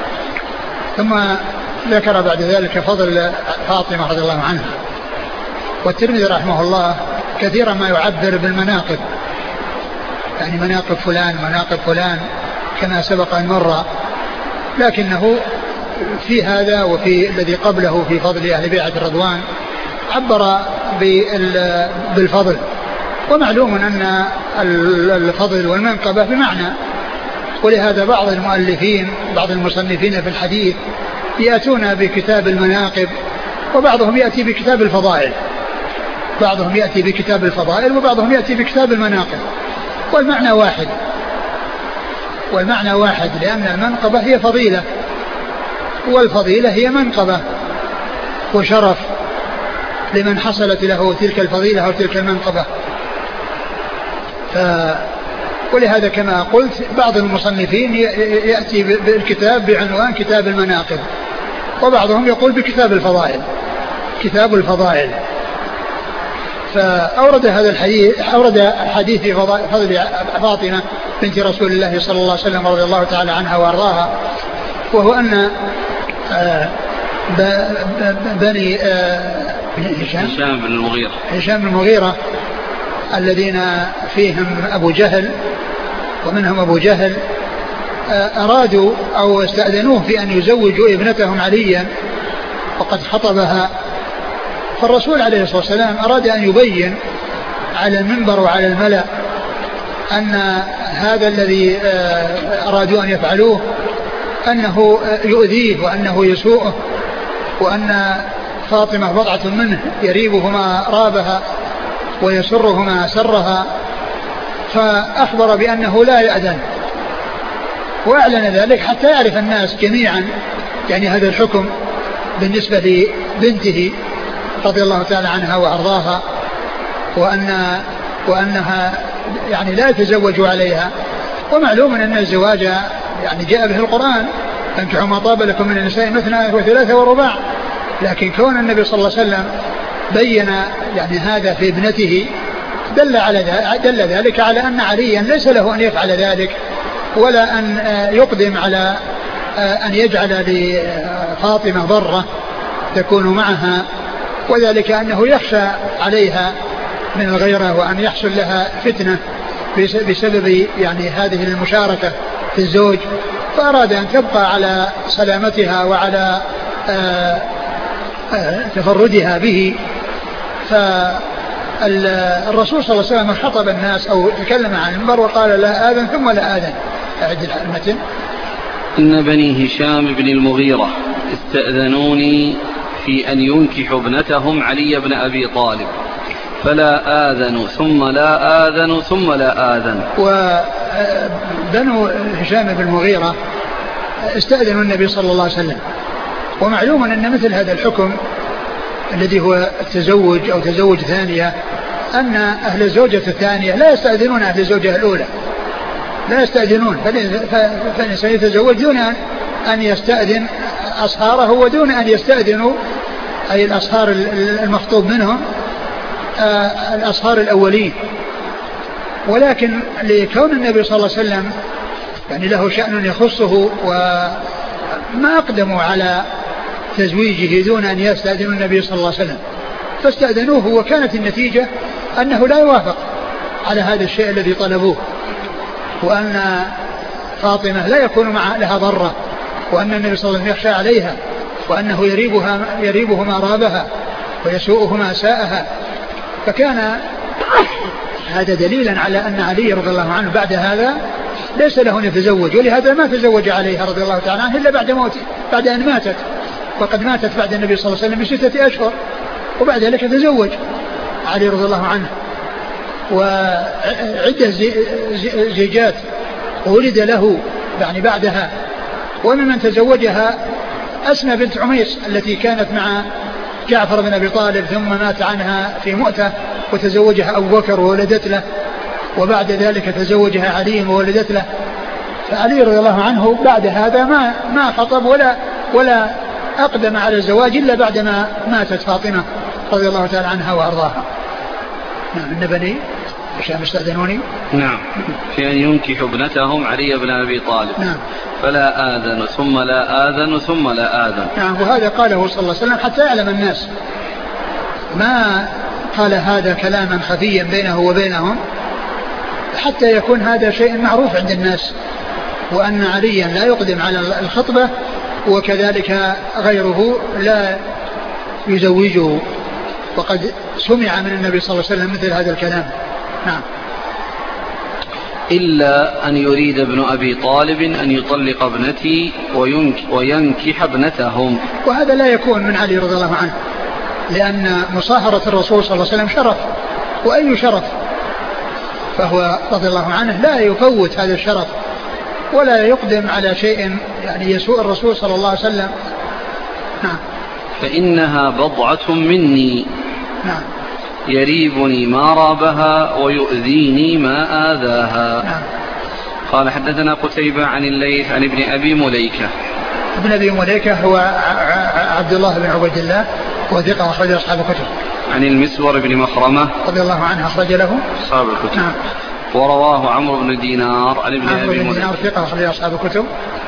ثم ذكر بعد ذلك فضل فاطمة رضي الله عنها. والترمذي رحمه الله كثيرا ما يعبر بالمناقب، يعني مناقب فلان كما سبق أن مر، لكنه في هذا وفي الذي قبله في فضل أهل بيعة الرضوان عبر بالفضل. ومعلوم أن الفضل والمنقبة بمعنى، ولهذا بعض المصنفين في الحديث يأتون بكتاب المناقب، وبعضهم يأتي بكتاب الفضائل، وبعضهم يأتي بكتاب المناقب، والمعنى واحد لأن المنقبة هي فضيلة، والفضيلة هي منقبة وشرف لمن حصلت له تلك الفضيلة أو تلك المنقبة. ولهذا كما قلت بعض المصنفين يأتي بالكتاب بعنوان كتاب المناقب، وبعضهم يقول بكتاب الفضائل، كتاب الفضائل. فأورد هذا الحديث، أورد حديث في فضل فاطمة بنت رسول الله صلى الله عليه وسلم رضي الله تعالى عنها وأرضاها، وهو أن بني هشام بن المغيرة الذين فيهم أبو جهل ومنهم أبو جهل أرادوا أو استأذنوه في أن يزوجوا ابنتهم عليا وقد خطبها. فالرسول عليه الصلاة والسلام أراد أن يبين على المنبر وعلى الملأ أن هذا الذي أرادوا أن يفعلوه أنه يؤذيه وأنه يسوءه، وأن فاطمة بضعة منه يريبه ما رابها ويسره ما سرها، فأخبر بأنه لا يأذن، وأعلن ذلك حتى يعرف الناس جميعا يعني هذا الحكم بالنسبة لبنته رضي الله تعالى عنها وأرضاها، وأنها يعني لا يتزوج عليها. ومعلوم أن الزواج يعني جاء به القرآن: فانكحوا ما طاب لكم من النساء مثنى وثلاثة ورباع. لكن كون النبي صلى الله عليه وسلم بين يعني هذا في ابنته دل ذلك على أن عليا ليس له أن يفعل ذلك، ولا أن يقدم على أن يجعل لفاطمة ضرة تكون معها، وذلك أنه يخشى عليها من الغيرة وأن يحصل لها فتنة بسبب يعني هذه المشاركة في الزوج، فأراد أن تبقى على سلامتها وعلى تفردها به. فالرسول صلى الله عليه وسلم خطب الناس أو تكلم عن المنبر وقال: لا آذن ثم لا آذن. أعد المتن: إن بني هشام بن المغيرة استأذنوني في أن ينكحوا ابنتهم علي بن أبي طالب، فلا آذن ثم لا آذن ثم لا آذن. وبنو هشام بن المغيرة استأذنوا النبي صلى الله عليه وسلم، ومعلوم أن مثل هذا الحكم الذي هو التزوج أو تزوج ثانية أن أهل الزوجة الثانية لا يستأذنون أهل الزوجة الأولى، لا يستأذنون، فالإنسان يتزوج دون أن يستأذن أصهاره ودون أن يستأذنوا أي الأصهار المخطوب منهم الأصهار الأولين. ولكن لكون النبي صلى الله عليه وسلم يعني له شأن يخصه وما أقدموا على تزويجه دون أن يستأذنوا النبي صلى الله عليه وسلم، فاستأذنوه، وكانت النتيجة أنه لا يوافق على هذا الشيء الذي طلبوه، وأن فاطمة لا يكون لها ضرة، وأن النبي صلى الله عليه وسلم يخشى عليها، وأنه يريبه ما رابها ويسوءه ما ساءها. فكان هذا دليلا على أن علي رضي الله عنه بعد هذا ليس له أن يتزوج، ولهذا ما تزوج عليها رضي الله تعالى عنه إلا بعد موته، بعد أن ماتت، وقد ماتت بعد النبي صلى الله عليه وسلم ب6 أشهر، وبعد ذلك تزوج علي رضي الله عنه. وعدة زيجات ولد له يعني بعدها، وممن تزوجها أسمى بنت عميس التي كانت مع جعفر بن أبي طالب ثم مات عنها في مؤتة، وتزوجها أبو بكر وولدت له، وبعد ذلك تزوجها علي وولدت له. فعلي رضي الله عنه بعد هذا ما خطب ولا أقدم على الزواج إلا بعدما ماتت فاطمة رضي الله تعالى عنها وأرضاها. نعم. إن بني هشام استأذنوني في أن ينكحوا ابنتهم علي بن أبي طالب. نعم. فلا آذن ثم لا آذن ثم لا آذن. نعم. وهذا قاله صلى الله عليه وسلم حتى يعلم الناس، ما قال هذا كلاما خفيا بينه وبينهم، حتى يكون هذا شيء معروف عند الناس، وأن عليا لا يقدم على الخطبة، وكذلك غيره لا يزوجه، وقد سمع من النبي صلى الله عليه وسلم مثل هذا الكلام. نعم. إلا أن يريد ابن أبي طالب أن يطلق ابنتي وينكح ابنتهم. وهذا لا يكون من علي رضي الله عنه، لأن مصاهرة الرسول صلى الله عليه وسلم شرف، وأي شرف، فهو رضي الله عنه لا يفوت هذا الشرف ولا يقدم على شيء يعني يسوء الرسول صلى الله عليه وسلم. نعم. فإنها بضعة مني. نعم. يريبني ما رابها ويؤذيني ما آذاها. قال حدثنا قتيبة عن الليث عن ابن أبي مليكة. ابن أبي مليكة هو عبد الله بن عبيد الله وثقة أخرج أصحاب الكتب. عن المسور بن مخرمة رضي الله عنه أخرج له أصحاب الكتب. ورواه عمرو بن دينار عن ابن أبي مليكة ثقة أخرج أصحاب الكتب.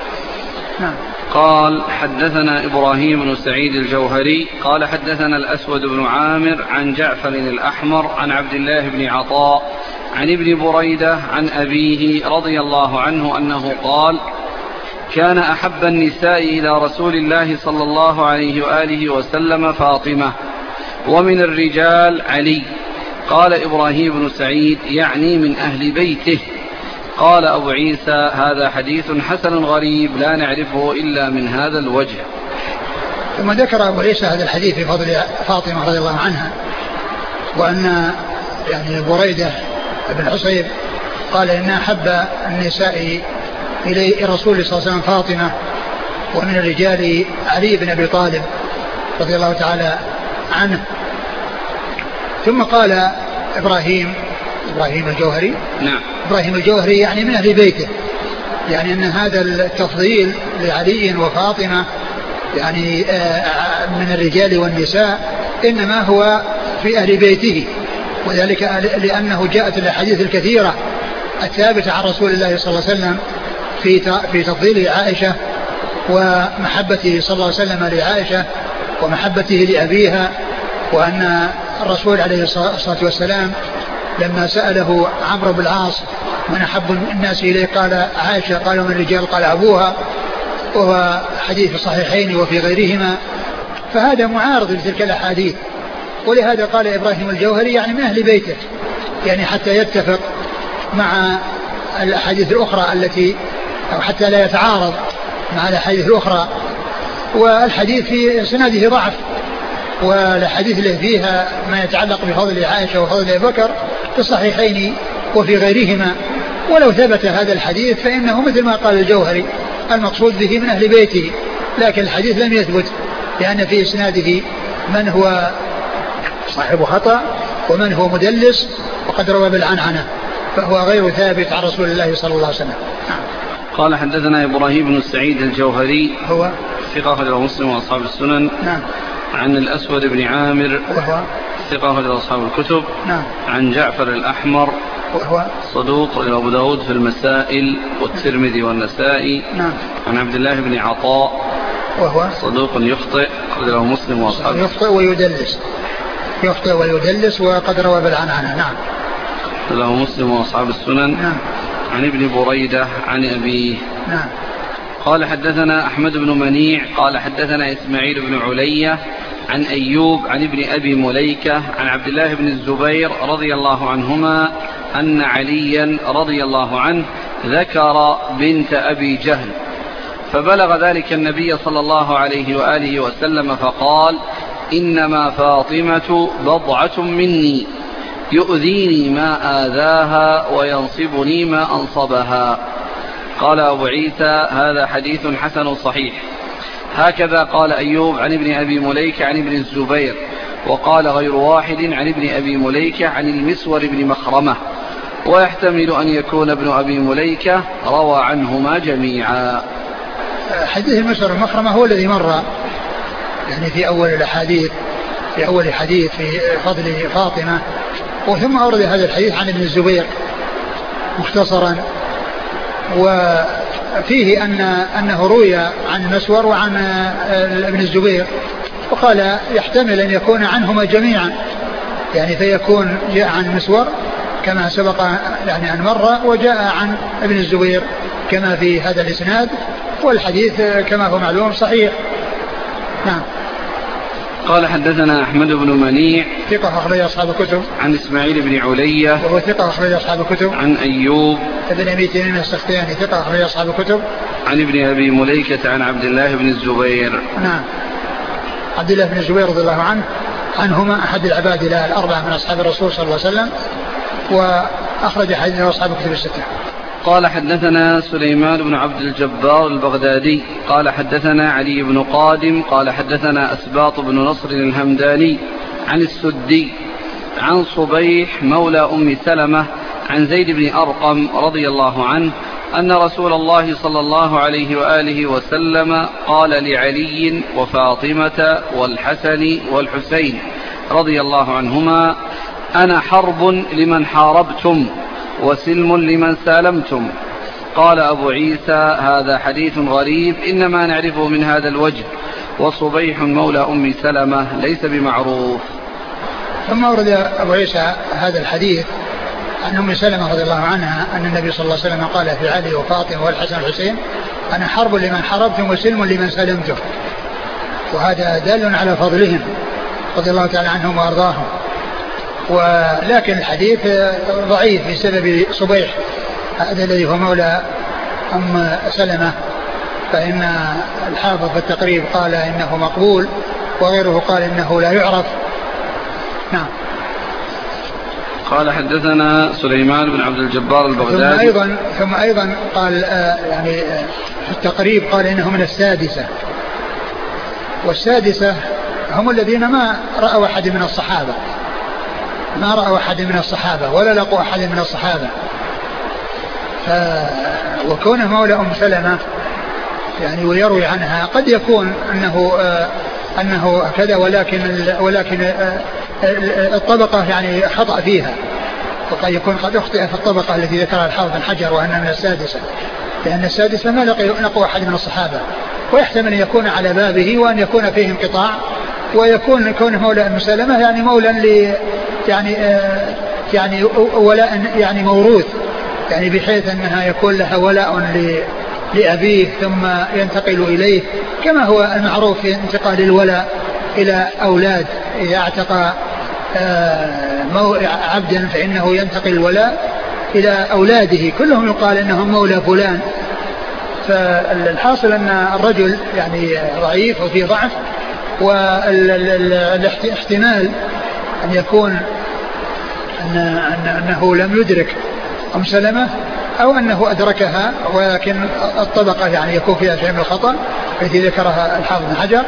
قال حدثنا إبراهيم بن سعيد الجوهري قال حدثنا الأسود بن عامر عن جعفر الأحمر عن عبد الله بن عطاء عن ابن بريدة عن أبيه رضي الله عنه أنه قال كان أحب النساء إلى رسول الله صلى الله عليه وآله وسلم فاطمة ومن الرجال علي. قال إبراهيم بن سعيد يعني من أهل بيته. قال أبو عيسى هذا حديث حسن غريب لا نعرفه إلا من هذا الوجه. ثم ذكر أبو عيسى هذا الحديث في فضل فاطمة رضي الله عنها وأن يعني بريدة بن حصيب قال إن أحب النساء إلى الرسول صلى الله عليه وسلم فاطمة ومن الرجال علي بن أبي طالب رضي الله تعالى عنه. ثم قال إبراهيم الجوهري إبراهيم الجوهري يعني من أهل بيته يعني أن هذا التفضيل لعلي وفاطمة يعني من الرجال والنساء إنما هو في أهل بيته وذلك لأنه جاءت الأحاديث الكثيرة الثابتة عن رسول الله صلى الله عليه وسلم في تفضيل عائشة ومحبته صلى الله عليه وسلم لعائشة ومحبته لأبيها وأن الرسول عليه الصلاة والسلام لما سأله عمرو بن العاص من أحب الناس إليه قال عائشة قال من الرجال قال أبوها وهو حديث في الصحيحين وفي غيرهما فهذا معارض لتلك الأحاديث. ولهذا قال إبراهيم الجوهري يعني من أهل بيته يعني حتى يتفق مع الأحاديث الأخرى التي أو حتى لا يتعارض مع الأحاديث الأخرى. والحديث في سناده ضعف والحديث اللي فيها ما يتعلق بفضل عائشة وفضل أبي بكر في الصحيحين وفي غيرهما. ولو ثبت هذا الحديث فإنه مثل ما قال الجوهري المقصود به من أهل بيته لكن الحديث لم يثبت لأن في إسناده من هو صاحب خطأ ومن هو مدلس وقد روى بالعنعنة فهو غير ثابت عن رسول الله صلى الله عليه وسلم. قال حدثنا إبراهيم بن سعيد الجوهري هو ثقة أخرجه مسلم وأصحاب السنن. عن الأسود بن عامر وهو ثقة أخرجه أصحاب الكتب. عن جعفر الأحمر وهو صدوق أبو داود في المسائل والترمذي والنسائي. عن عبد الله بن عطاء وهو صدوق يخطئ أخرجه مسلم وأصحاب يخطئ ويدلس وقد روى بالعنعنة. له مسلم وأصحاب السنن. عن ابن بريدة عن أبيه. قال حدثنا أحمد بن منيع قال حدثنا إسماعيل بن علية عن أيوب عن ابن أبي مليكة عن عبد الله بن الزبير رضي الله عنهما أن عليا رضي الله عنه ذكر بنت أبي جهل فبلغ ذلك النبي صلى الله عليه وآله وسلم فقال إنما فاطمة بضعة مني يؤذيني ما آذاها وينصبني ما أنصبها. قال أبو عيسى هذا حديث حسن صحيح. هكذا قال أيوب عن ابن أبي مليكة عن ابن الزبير وقال غير واحد عن ابن أبي مليكة عن المسور بن مخرمة ويحتمل أن يكون ابن أبي مليكة روى عنهما جميعا. حديث المسور بن مخرمة هو الذي مر يعني في أول الأحاديث في أول حديث في فضل فاطمة وثم أورد هذا الحديث عن ابن الزبير مختصرا وفيه أنه روي عن المسور وعن ابن الزبير وقال يحتمل أن يكون عنهما جميعا يعني فيكون جاء عن المسور كما سبق يعني أن مر وجاء عن ابن الزبير كما في هذا الإسناد والحديث كما هو معلوم صحيح. قال حدثنا أحمد بن منيع ثقة أخرج أصحاب الكتب. عن إسماعيل بن علية وهو ثقة أخرج أصحاب الكتب. عن أيوب ابن أبي تميم السختياني ثقة أخرج أصحاب الكتب. عن ابن أبي مليكة عن عبد الله بن الزبير. عبد الله بن الزبير رضي الله عنه عنهما أحد العباد الأربعة من أصحاب الرسول صلى الله عليه وسلم وأخرج حديثه أصحاب الكتب الستة. قال حدثنا سليمان بن عبد الجبار البغدادي قال حدثنا علي بن قادم قال حدثنا أسباط بن نصر الهمداني عن السدي عن صبيح مولى أم سلمة عن زيد بن أرقم رضي الله عنه أن رسول الله صلى الله عليه وآله وسلم قال لعلي وفاطمة والحسن والحسين رضي الله عنهما: أنا حرب لمن حاربتم وسلم لمن سالمتم. قال أبو عيسى: هذا حديث غريب إنما نعرفه من هذا الوجه، وصبيح مولى أم سلمة ليس بمعروف. ثم ورد أبو عيسى هذا الحديث عن أم سلمة رضي الله عنها أن النبي صلى الله عليه وسلم قال في علي وفاطمة والحسن والحسين: أنا حرب لمن حاربتم وسلم لمن سلمتم. وهذا دال على فضلهم رضي الله تعالى عنهم وأرضاهم. ولكن الحديث ضعيف بسبب صبيح هذا الذي هو مولى أم سلمة، فإن الحافظ في التقريب قال إنه مقبول، وغيره قال إنه لا يعرف. نعم. قال حدثنا سليمان بن عبد الجبار البغدادي. ثم أيضا قال يعني في التقريب قال إنه من السادسة، والسادسة هم الذين ما رأوا أحد من الصحابة، ما رأوا أحد من الصحابة ولا لقوا أحد من الصحابة. وكونه مولى أم سلمة يعني ويروي عنها قد يكون أنه كذا، ولكن الطبقة يعني خطأ فيها، وقد يكون قد أخطئ في الطبقة التي ذكرها الحافظ بن حجر وأنها من السادسة، لأن السادسة ما لقوا أحد من الصحابة، ويحتمل أن يكون على بابه وأن يكون فيه انقطاع، ويكون كونه مولى أم سلمة يعني مولى يعني ولاء يعني موروث، يعني بحيث أنها يكون لها ولاء لأبيه ثم ينتقل إليه، كما هو المعروف في انتقال الولاء إلى أولاد. إذا اعتق عبدا فإنه ينتقل الولاء إلى أولاده كلهم، يقال إنهم مولى فلان. فالحاصل أن الرجل يعني ضعيف وفي ضعف، والاحتمال أن يكون أنه لم يدرك أم سلمة أو أنه أدركها، ولكن الطبقة يعني يكون فيها شيء من الخطأ التي ذكرها الحافظ بن حجر،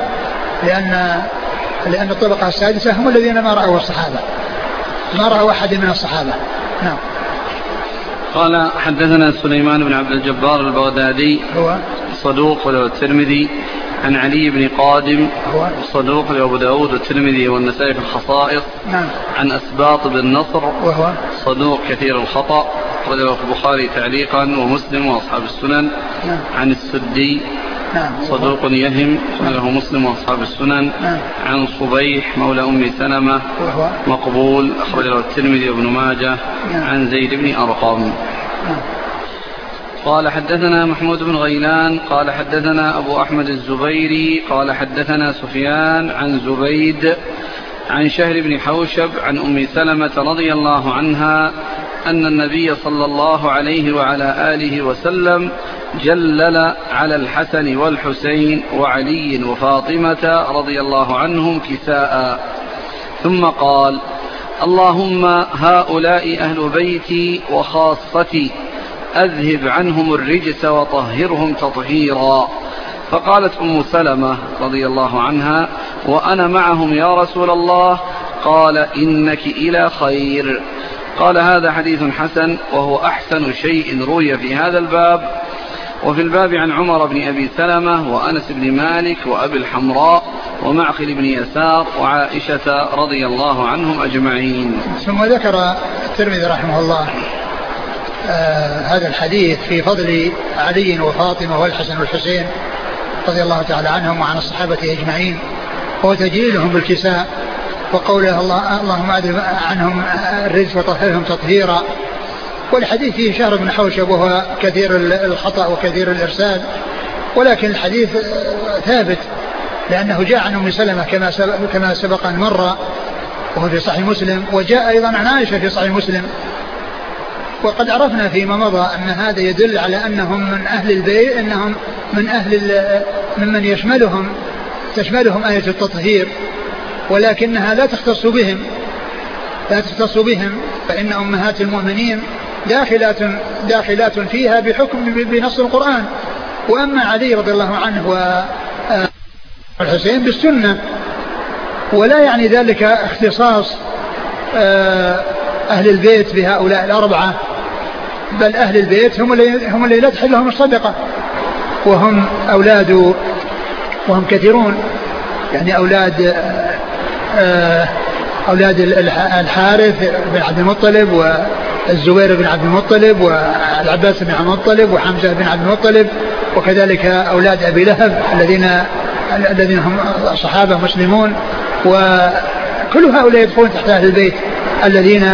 لأن الطبقة السادسة هم الذين ما رأوا الصحابة، ما رأوا أحد من الصحابة. نعم. قال حدثنا سليمان بن عبد الجبار البغدادي هو صدوق له الترمذي، عن علي بن قادم هو صدوق له أبو داود والترمذي والنسائي في الخصائص. نعم. عن أسباط بن نصر وهو صدوق كثير الخطأ، أخرجه البخاري تعليقا ومسلم وأصحاب السنن. نعم. عن السدي صدوق يهم، أخرجه مسلم وأصحاب السنن. عن صبيح مولى أم سلمة وهو مقبول، أخرجه الترمذي وابن ماجه. عن زيد بن أرقم. قال حدثنا محمود بن غيلان قال حدثنا أبو أحمد الزبيري قال حدثنا سفيان عن زبيد عن شهر بن حوشب عن أم سلمة رضي الله عنها أن النبي صلى الله عليه وعلى آله وسلم جلل على الحسن والحسين وعلي وفاطمة رضي الله عنهم كساء، ثم قال: اللهم هؤلاء أهل بيتي وخاصتي، أذهب عنهم الرجس وطهرهم تطهيرا. فقالت أم سلمة رضي الله عنها: وأنا معهم يا رسول الله. قال: إنك إلى خير. قال: هذا حديث حسن، وهو أحسن شيء روي في هذا الباب. وفي الباب عن عمر بن أبي سلمة وأنس بن مالك وأبي الحمراء ومعقل بن يسار وعائشة رضي الله عنهم أجمعين. ثم ذكر الترمذي رحمه الله هذا الحديث في فضل علي وفاطمة والحسن والحسين رضي الله تعالى عنهم وعن الصحابة أجمعين، وتجليلهم بالكساء، وقوله اللهم أذهب عنهم الرجس وطهرهم تطهيرا. والحديث فيه شهر بن حوشب وهو كثير الخطأ وكثير الإرسال، ولكن الحديث ثابت لأنه جاء عن أم سلمة كما سبق أن مر، وهو في صحيح مسلم، وجاء أيضا عن عائشة في صحيح مسلم. وقد عرفنا فيما مضى أن هذا يدل على أنهم من أهل البيت، أنهم من ممن تشملهم آية التطهير، ولكنها لا تختص بهم، فإن أمهات المؤمنين داخلات فيها بحكم بنص القرآن. وأما علي رضي الله عنه والحسين بالسنة، ولا يعني ذلك اختصاص أهل البيت بهؤلاء الأربعة، بل أهل البيت هم اللي لا تحل لهم الصدقة، وهم كثيرون، يعني أولاد الحارث بن عبد المطلب والزبير بن عبد المطلب والعباس بن عبد المطلب وحمزة بن عبد المطلب، وكذلك أولاد أبي لهب الذين هم صحابة مسلمون، وكل هؤلاء يدخلون تحت أهل البيت الذين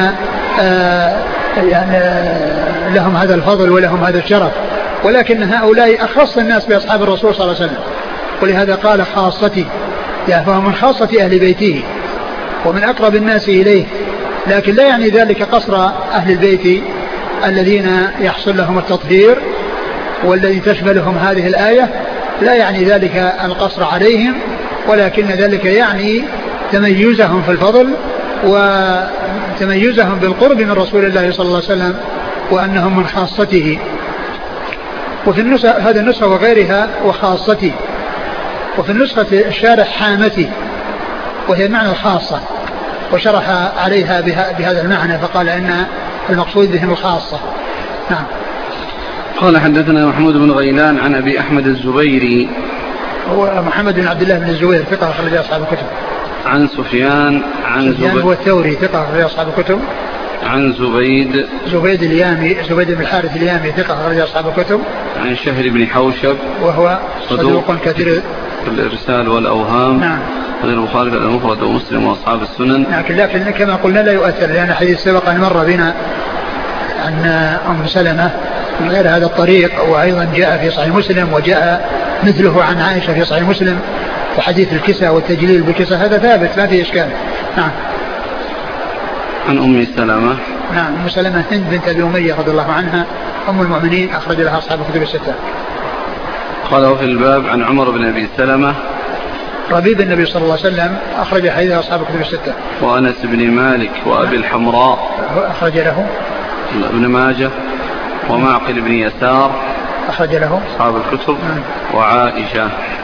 يعني لهم هذا الفضل ولهم هذا الشرف، ولكن هؤلاء أخص الناس بأصحاب الرسول صلى الله عليه وسلم، ولهذا قال خاصتي، يعني فهم من خاصة أهل بيته ومن أقرب الناس إليه، لكن لا يعني ذلك قصر أهل البيت الذين يحصل لهم التطهير والذي تشملهم هذه الآية، لا يعني ذلك القصر عليهم، ولكن ذلك يعني تميزهم في الفضل وتميزهم بالقرب من رسول الله صلى الله عليه وسلم وأنهم من خاصته. وفي هذا النسخة وغيرها وخاصتي، وفي النسخة الشارح حامتي وهي معنى الخاصة، وشرح عليها بهذا المعنى فقال إن المقصود بهم الخاصة. نعم. قال حدثنا محمود بن غيلان عن أبي أحمد الزبيري، هو محمد بن عبد الله بن الزبير ثقة أخرج أصحاب الكتب. عن سفيان هو الثوري ثقة أخرج أصحاب الكتب. عن زبيد اليامي، زبيد بن الحارث اليامي ثقة أخرج أصحاب الكتب. عن شهر بن حوشب وهو صدوق كثير الإرسال والأوهام. نعم. غير البخاري المفرد ومسلم وأصحاب السنن. لكن كما قلنا لا يؤثر، لأن حديث سبق أن مر بنا عن أم سلمة من غير هذا الطريق، وأيضا جاء في صحيح مسلم، وجاء مثله عن عائشة في صحيح مسلم، وحديث الكساء والتجليل بالكساء هذا ثابت ما فيه إشكال. نعم. عن أم سلمة. نعم، أم سلمة هند بنت أبي أمية رضي الله عنها أم المؤمنين أخرج لها أصحاب الكتب الستة. قال وفي الباب عن عمر بن أبي سلمة ربيب النبي صلى الله عليه وسلم أخرج حديث أصحاب الكتب الستة. وأنس بن مالك وأبي الحمراء أخرج له ابن ماجه ومعقل بن يسار أخرج له أصحاب الكتب. وعائشة.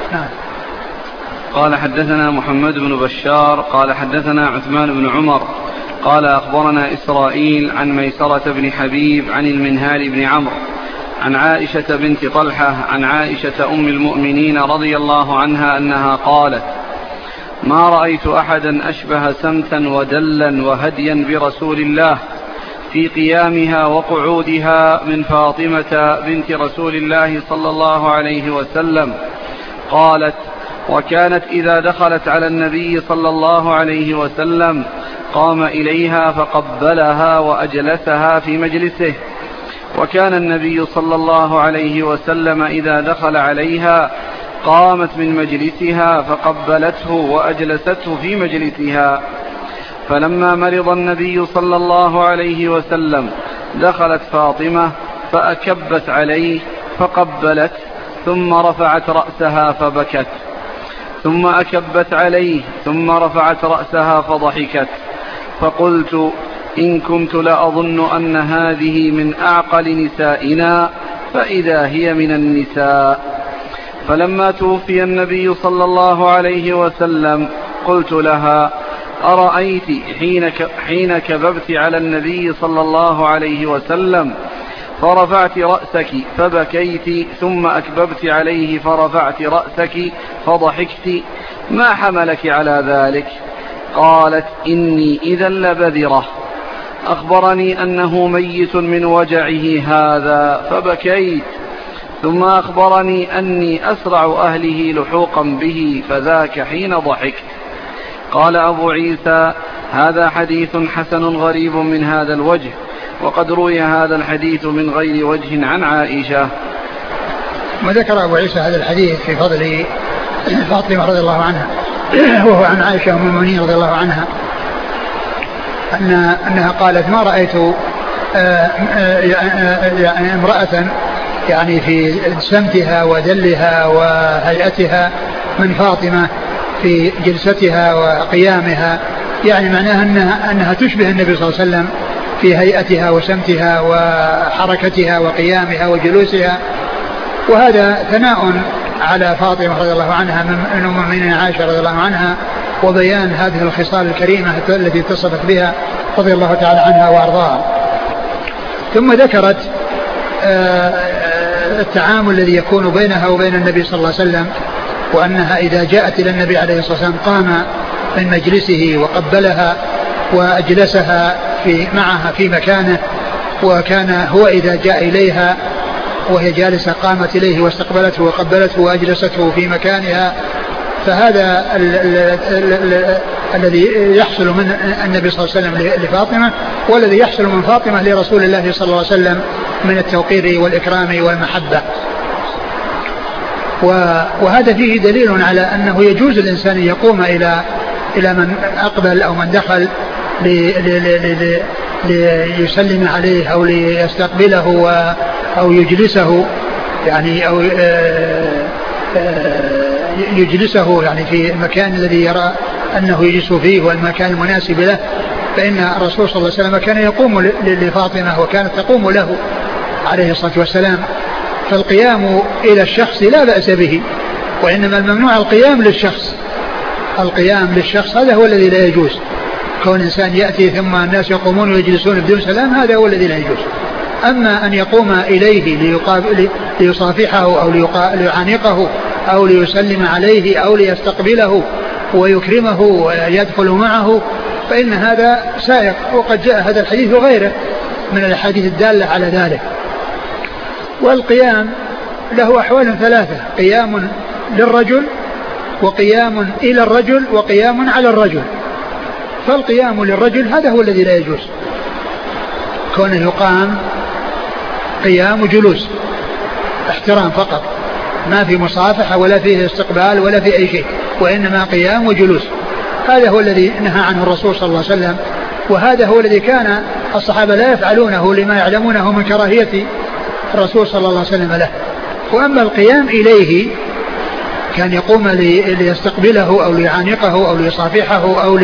قال حدثنا محمد بن بشار قال حدثنا عثمان بن عمر قال أخبرنا إسرائيل عن ميسرة بن حبيب عن المنهال بن عمرو عن عائشة بنت طلحة عن عائشة أم المؤمنين رضي الله عنها أنها قالت: ما رأيت أحدا أشبه سمتا ودلا وهديا برسول الله في قيامها وقعودها من فاطمة بنت رسول الله صلى الله عليه وسلم. قالت: وكانت إذا دخلت على النبي صلى الله عليه وسلم قام إليها فقبلها وأجلسها في مجلسه، وكان النبي صلى الله عليه وسلم إذا دخل عليها قامت من مجلسها فقبلته وأجلسته في مجلسها. فلما مرض النبي صلى الله عليه وسلم دخلت فاطمة فأكبت عليه فقبلت، ثم رفعت رأسها فبكت، ثم أكبت عليه ثم رفعت رأسها فضحكت. فقلت: إن كنت لأظن أن هذه من أعقل نسائنا فإذا هي من النساء. فلما توفي النبي صلى الله عليه وسلم قلت لها: أرأيت حين كببت على النبي صلى الله عليه وسلم فرفعت رأسك فبكيت، ثم أكببت عليه فرفعت رأسك فضحكت، ما حملك على ذلك؟ قالت: إني إذا لبذرة، أخبرني أنه ميت من وجعه هذا فبكيت، ثم أخبرني أني أسرع أهله لحوقا به فذاك حين ضحكت. قال أبو عيسى: هذا حديث حسن غريب من هذا الوجه، وقد روي هذا الحديث من غير وجه عن عائشة. وذكر أبو عيسى هذا الحديث في فضل فاطمة رضي الله عنها، وهو عن عائشة أم المؤمنين رضي الله عنها أنها قالت: ما رأيت امرأة يعني في سمتها ودلها وهيئتها من فاطمة في جلستها وقيامها، يعني معناها أنها تشبه النبي صلى الله عليه وسلم في هيئتها وسمتها وحركتها وقيامها وجلوسها. وهذا ثناء على فاطمة رضي الله عنها من المؤمنين عائشة رضي الله عنها، وبيان هذه الخصال الكريمة التي اتصفت بها رضي الله تعالى عنها وأرضاها. ثم ذكرت التعامل الذي يكون بينها وبين النبي صلى الله عليه وسلم، وأنها إذا جاءت إلى النبي عليه الصلاة والسلام قام من مجلسه وقبلها وأجلسها معها في مكانه، وكان هو إذا جاء إليها وهي جالسة قامت إليه واستقبلته وقبلته وأجلسته في مكانها. فهذا الذي يحصل من النبي صلى الله عليه وسلم لفاطمة، والذي يحصل من فاطمة لرسول الله صلى الله عليه وسلم من التوقير والإكرام والمحبة. وهذا فيه دليل على أنه يجوز الإنسان يقوم إلى من أقبل أو من دخل ليسلم عليه أو ليستقبله أو يجلسه، يعني أو يجلسه يعني في المكان الذي يرى أنه يجلس فيه والمكان المناسب له. فإن الرسول صلى الله عليه وسلم كان يقوم لفاطمة وكانت تقوم له عليه الصلاة والسلام. فالقيام إلى الشخص لا بأس به، وإنما الممنوع القيام للشخص. القيام للشخص هذا هو الذي لا يجوز. كون إنسان يأتي ثم الناس يقومون ويجلسون بدون سلام هذا هو الذي لا يجوز. أما أن يقوم إليه ليصافحه أو ليعانقه أو ليسلم عليه أو ليستقبله ويكرمه ويدخل معه فإن هذا سائق، وقد جاء هذا الحديث وغيره من الأحاديث الدالة على ذلك. والقيام له أحوال ثلاثة: قيام للرجل، وقيام إلى الرجل، وقيام على الرجل. فالقيام للرجل هذا هو الذي لا يجوز، كونه يقام قيام جلوس احترام فقط، ما في مصافحة ولا فيه استقبال ولا في أي شيء، وإنما قيام وجلوس. هذا هو الذي نهى عنه الرسول صلى الله عليه وسلم، وهذا هو الذي كان الصحابة لا يفعلونه لما يعلمونه من كراهية الرسول صلى الله عليه وسلم له. وأما القيام إليه كان يقوم ليستقبله أو ليعانقه أو ليصافحه أو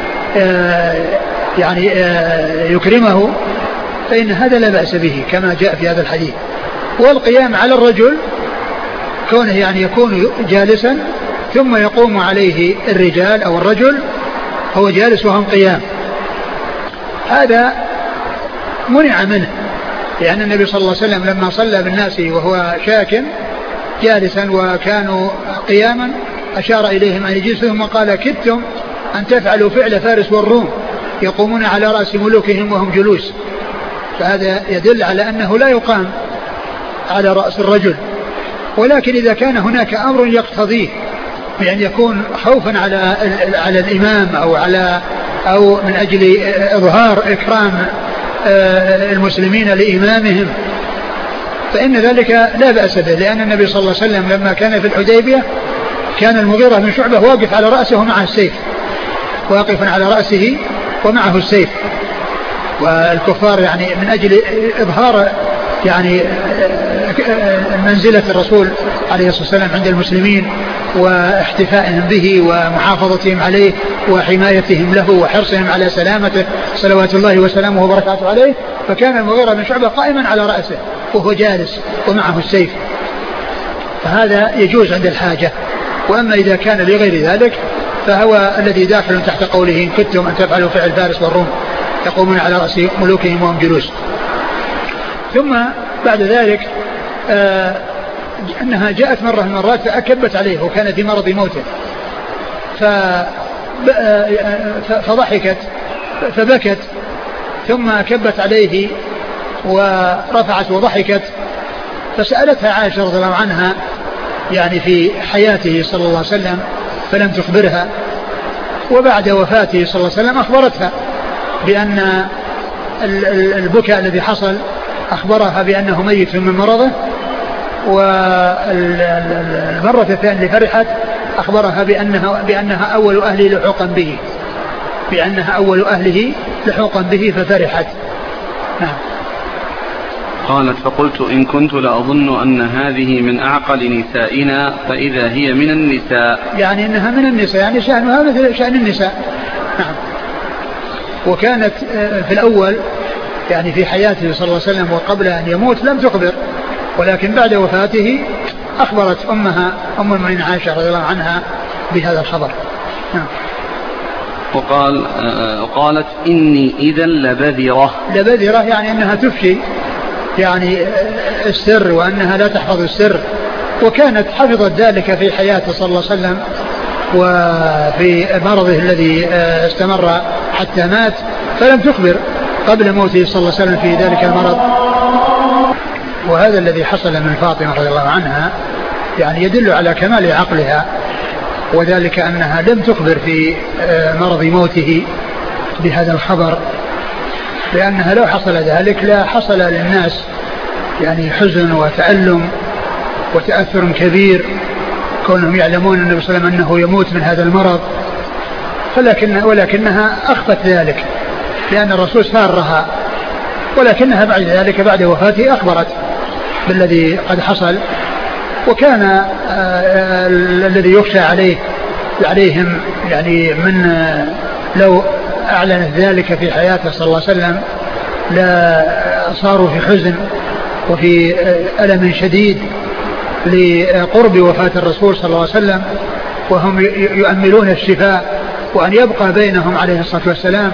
يكرمه فإن هذا لا بأس به كما جاء في هذا الحديث. والقيام على الرجل كونه يعني يكون جالسا ثم يقوم عليه الرجال أو الرجل هو جالس وهم قيام، هذا منع منه، لأن النبي صلى الله عليه وسلم لما صلى بالناس وهو شاك جالسا وكانوا قياما أشار إليهم أن يجلسوا ثم قال: كدتم أن تفعلوا فعل فارس والروم يقومون على رأس ملوكهم وهم جلوس. فهذا يدل على أنه لا يقام على رأس الرجل، ولكن إذا كان هناك أمر يقتضيه بأن يكون خوفا على الإمام أو من أجل إظهار إكرام المسلمين لإمامهم فإن ذلك لا بأس به، لأن النبي صلى الله عليه وسلم لما كان في الحديبية كان المغيرة بن شعبة واقف على رأسه ومعه السيف، واقف على رأسه ومعه السيف، والكفار يعني من أجل إظهار يعني منزلة الرسول عليه الصلاة والسلام عند المسلمين واحتفائهم به ومحافظتهم عليه وحمايتهم له وحرصهم على سلامته صلوات الله وسلامه وبركاته عليه، فكان المغيرة بن شعبة قائما على رأسه وهو جالس ومعه السيف، فهذا يجوز عند الحاجة. وأما إذا كان لغير ذلك فهو الذي داخل تحت قوله: إن كنتم أن تفعلوا فعل فارس والروم يقومون على رأس ملوكهم وهم جلوس. ثم بعد ذلك أنها جاءت مرة من المرات فأكبت عليه وكان في مرض موته فضحكت فبكت ثم أكبت عليه ورفعت وضحكت، فسألتها عائشة رضي الله عنها يعني في حياته صلى الله عليه وسلم فلم تخبرها، وبعد وفاته صلى الله عليه وسلم أخبرتها بأن البكاء الذي حصل أخبرها بأنه ميت من مرضه، والمرة الثانية اللي فرحت أخبرها بأنها أول أهله لحوقا به ففرحت. نعم. قالت: فقلت: إن كنت لأظن أن هذه من أعقل نسائنا فإذا هي من النساء، يعني أنها من النساء، يعني شأنها مثل شأن النساء. نعم. وكانت في الأول يعني في حياته صلى الله عليه وسلم وقبل أن يموت لم تخبر، ولكن بعد وفاته أخبرت أم المؤمنين عائشة رضي الله عنها بهذا الخبر. نعم. وقالت إني إذا لبذرة. لبذرة يعني أنها تفشي يعني السر، وأنها لا تحفظ السر، وكانت حفظت ذلك في حياته صلى الله عليه وسلم وفي مرضه الذي استمر حتى مات، فلم تخبر قبل موته صلى الله عليه وسلم في ذلك المرض. وهذا الذي حصل من فاطمة رضي الله عنها يعني يدل على كمال عقلها، وذلك أنها لم تخبر في مرض موته بهذا الخبر، لأنها لو حصل ذلك لا حصل للناس يعني حزن وتألم وتأثر كبير كونهم يعلمون النبي صلى الله عليه وسلم أنه يموت من هذا المرض، ولكنها أخفت ذلك لأن الرسول سارها، ولكنها بعد ذلك بعد وفاته أخبرت بالذي قد حصل. وكان الذي يخشى عليهم يعني من لو أعلنت ذلك في حياته صلى الله عليه وسلم لا صاروا في حزن وفي ألم شديد لقرب وفاة الرسول صلى الله عليه وسلم، وهم يؤملون الشفاء وأن يبقى بينهم عليه الصلاة والسلام،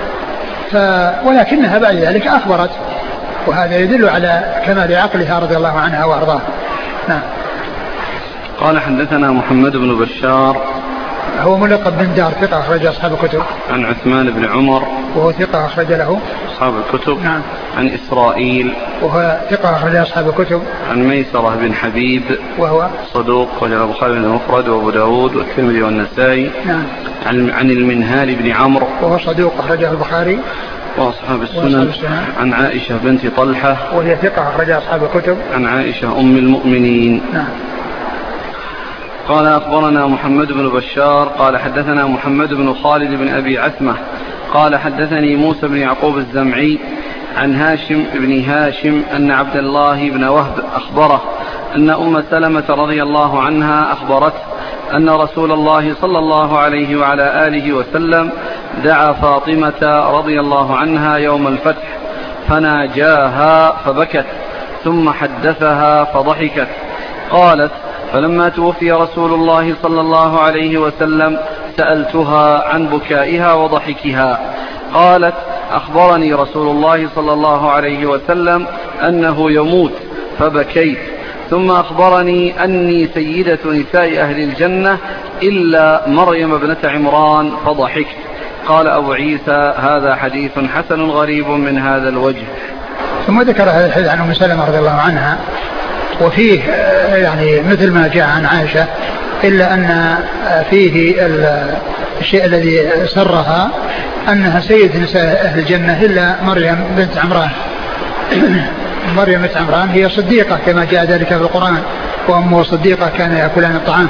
ولكنها بعد ذلك أخبرت، وهذا يدل على كمال عقلها رضي الله عنها وأرضاها. نعم. قال حدثنا محمد بن بشار هو ملقب بن دار، ثقة أخرج أصحاب الكتب. عن عثمان بن عمر وهو ثقة أخرج له أصحاب الكتب. نعم. عن إسرائيل وهو ثقة أخرج أصحاب الكتب. عن ميسرة بن حبيب وهو صدوق أخرج البخاري المفرد وأبو داود والترمذي والنسائي. نعم. عن المنهال بن عمرو وهو صدوق أخرجه البخاري وأصحاب السنن. عن عائشة بنت طلحة وهي ثقة أخرج أصحاب الكتب. عن عائشة أم المؤمنين. نعم. قال أخبرنا محمد بن بشار قال حدثنا محمد بن خالد بن أبي عثمة قال حدثني موسى بن يعقوب الزمعي عن هاشم بن هاشم أن عبد الله بن وهب أخبره أن أم سلمة رضي الله عنها أخبرته أن رسول الله صلى الله عليه وعلى آله وسلم دعا فاطمة رضي الله عنها يوم الفتح فناجاها فبكت ثم حدثها فضحكت. قالت فلما توفي رسول الله صلى الله عليه وسلم سألتها عن بكائها وضحكها. قالت أخبرني رسول الله صلى الله عليه وسلم أنه يموت فبكيت، ثم أخبرني أني سيدة نساء أهل الجنة إلا مريم ابنة عمران فضحكت. قال أبو عيسى هذا حديث حسن غريب من هذا الوجه. ثم ذكر هذا الحديث عن أم سلمة رضي الله عنها، وفيه يعني مثل ما جاء عن عائشة، إلا أن فيه الشيء الذي سرها أنها سيد نساء أهل الجنة إلا مريم بنت عمران. مريم بنت عمران هي صديقة كما جاء ذلك في القرآن، وأمه صديقة كان يأكلان الطعام،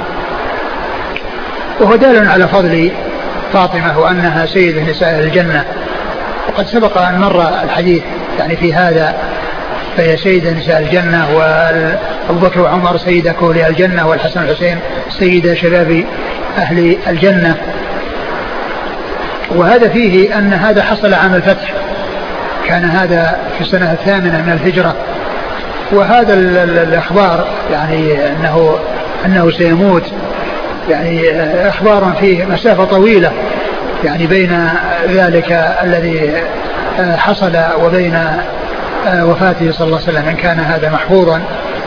وهو دال على فضل فاطمة وأنها سيد نساء أهل الجنة. وقد سبق أن مر الحديث يعني في هذا، فهي سيدة نساء الجنة، وأبو بكر وعمر سيدة كهول الجنة، والحسن والحسين سيدة شباب أهل الجنة. وهذا فيه أن هذا حصل عام الفتح، كان هذا في السنة 8 من الهجرة. وهذا الأخبار يعني أنه سيموت يعني أخبار فيه مسافة طويلة يعني بين ذلك الذي حصل وبين وفاته صلى الله عليه وسلم، إن كان هذا محفوظا.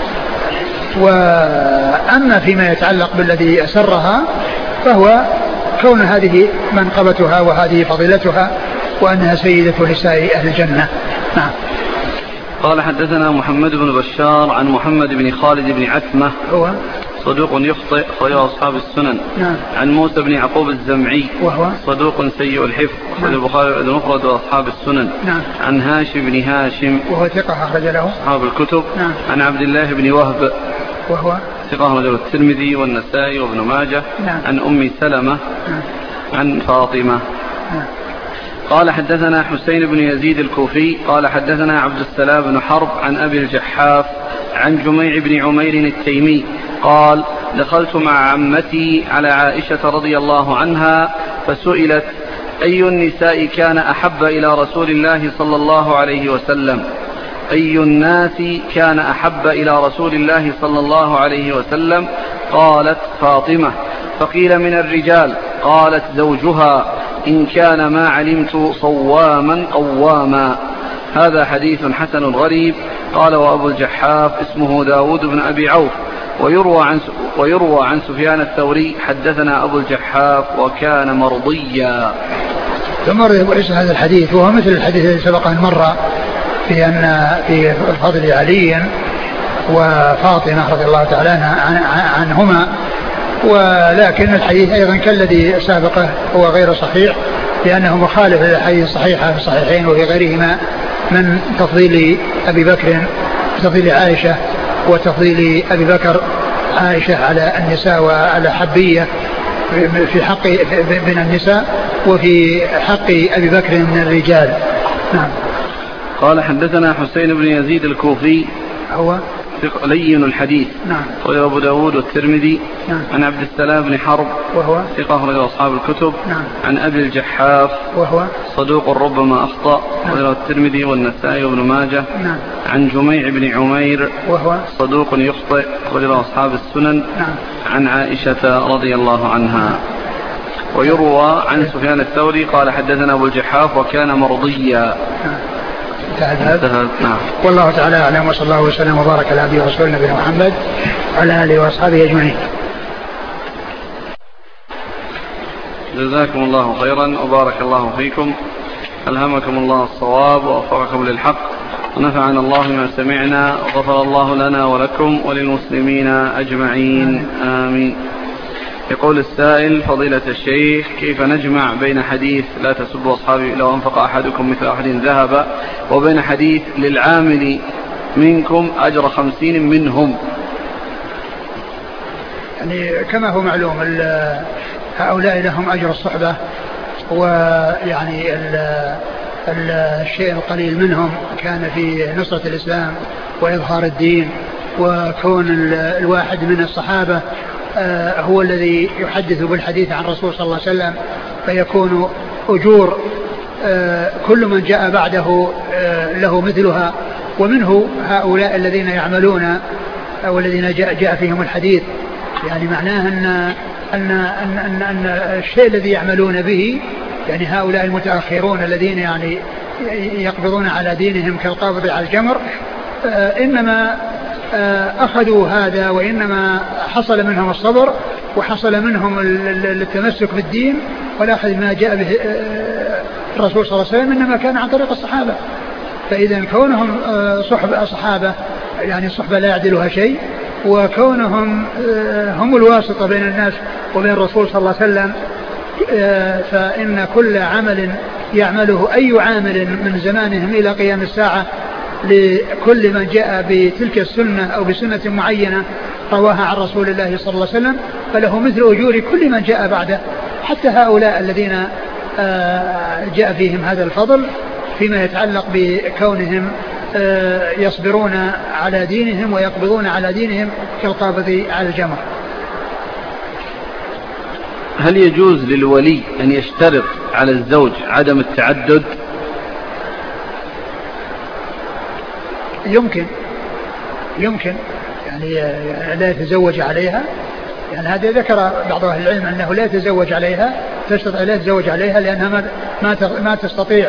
وأما فيما يتعلق بالذي أسرها فهو كون هذه منقبتها وهذه فضيلتها، وأنها سيدة نساء أهل الجنة. نعم. قال حدثنا محمد بن بشار عن محمد بن خالد بن عثمة هو صدوق يخطئ خرجه أصحاب السنن. نعم. عن موسى بن يعقوب الزمعي وهو صدوق سيء الحفظ خرج البخاري المفرد وأصحاب السنن. نعم. عن هاشم بن هاشم وهو ثقة أخرج له أصحاب الكتب. نعم. عن عبد الله بن وهب وهو ثقة أخرج الترمذي والنسائي وابن ماجه. نعم. عن أم سلمة. نعم. عن فاطمة. نعم. قال حدثنا حسين بن يزيد الكوفي قال حدثنا عبد السلام بن حرب عن أبي الجحاف عن جميع بن عمير التيمي قال دخلت مع عمتي على عائشة رضي الله عنها فسئلت أي النساء كان أحب إلى رسول الله صلى الله عليه وسلم، أي الناس كان أحب إلى رسول الله صلى الله عليه وسلم؟ قالت فاطمة. فقيل من الرجال؟ قالت زوجها. إن كان ما علمت صواما قواما. هذا حديث حسن غريب. قال وأبو الجحاف اسمه داود بن أبي عوف. ويروى عن سفيان الثوري حدثنا أبو الجحاف وكان مرضيا. ثم رئيس هذا الحديث وهو مثل الحديث الذي سبق أن مر في أن في فضل علي وفاطمة رضي الله تعالى عنهما، ولكن الحديث أيضا كالذي سابقه هو غير صحيح لأنه مخالف للحديث الصحيحة في الصحيحين وفي غيرهما من تفضيل أبي بكر، تفضيل عائشة وتفضيل أبي بكر عائشة على النساء وعلى حبية في حق من النساء وفي حق أبي بكر من الرجال. نعم. قال حدثنا حسين بن يزيد الكوفي هو لين الحديث. نعم. قال أبو داود والترمذي. نعم. عن عبد السلام بن حرب وهو ثقة أخرج أصحاب الكتب. نعم. عن أبي الجحاف وهو صدوق ربما أخطأ. نعم. قال الترمذي والنسائي وابن ماجه. نعم. عن جميع بن عمير وهو صدوق يخطئ. قال أصحاب السنن. نعم. عن عائشة رضي الله عنها. ويروى عن سفيان الثوري قال حدثنا أبو الجحاف وكان مرضيا. نعم. والله تعالى أعلم، وصلى الله وسلم وبارك على عبده ورسوله نبينا محمد وعلى آله وأصحابه أجمعين. جزاكم الله خيرا وبارك الله فيكم، ألهمكم الله الصواب ووفقكم للحق، ونفعنا الله ما سمعنا، وغفر الله لنا ولكم وللمسلمين أجمعين، آمين. يقول السائل: فضيلة الشيخ، كيف نجمع بين حديث لا تسبوا أصحابي لو أنفق أحدكم مثل أحد ذهب، وبين حديث للعامل منكم أجر 50 منهم؟ يعني كما هو معلوم هؤلاء لهم أجر الصحبة، ويعني الشيء القليل منهم كان في نصرة الإسلام وإظهار الدين، وكون الواحد من الصحابة هو الذي يحدث بالحديث عن الرسول صلى الله عليه وسلم، فيكون أجور كل من جاء بعده له مثلها. ومنه هؤلاء الذين يعملون أو الذين جاء فيهم الحديث، يعني معناه أن الشيء الذي يعملون به، يعني هؤلاء المتأخرون الذين يعني يقبضون على دينهم كالقابض على الجمر، إنما أخذوا هذا، وإنما حصل منهم الصبر وحصل منهم التمسك بالدين والأخذ ما جاء به الرسول صلى الله عليه وسلم، إنما كان عن طريق الصحابة. فإذا كونهم صحابة يعني الصحبة لا يعدلها شيء، وكونهم هم الواسطة بين الناس وبين الرسول صلى الله عليه وسلم، فإن كل عمل يعمله أي عامل من زمانهم إلى قيام الساعة لكل من جاء بتلك السنة أو بسنة معينة رواها عن رسول الله صلى الله عليه وسلم، فله مثل أجور كل من جاء بعده، حتى هؤلاء الذين جاء فيهم هذا الفضل فيما يتعلق بكونهم يصبرون على دينهم ويقبضون على دينهم كالقابض على الجمر. هل يجوز للولي أن يشترط على الزوج عدم التعدد؟ يمكن يعني لا يتزوج عليها، يعني هذا ذكر بعض أهل العلم أنه لا يتزوج عليها، تستطيع لا يتزوج عليها لأنها ما تستطيع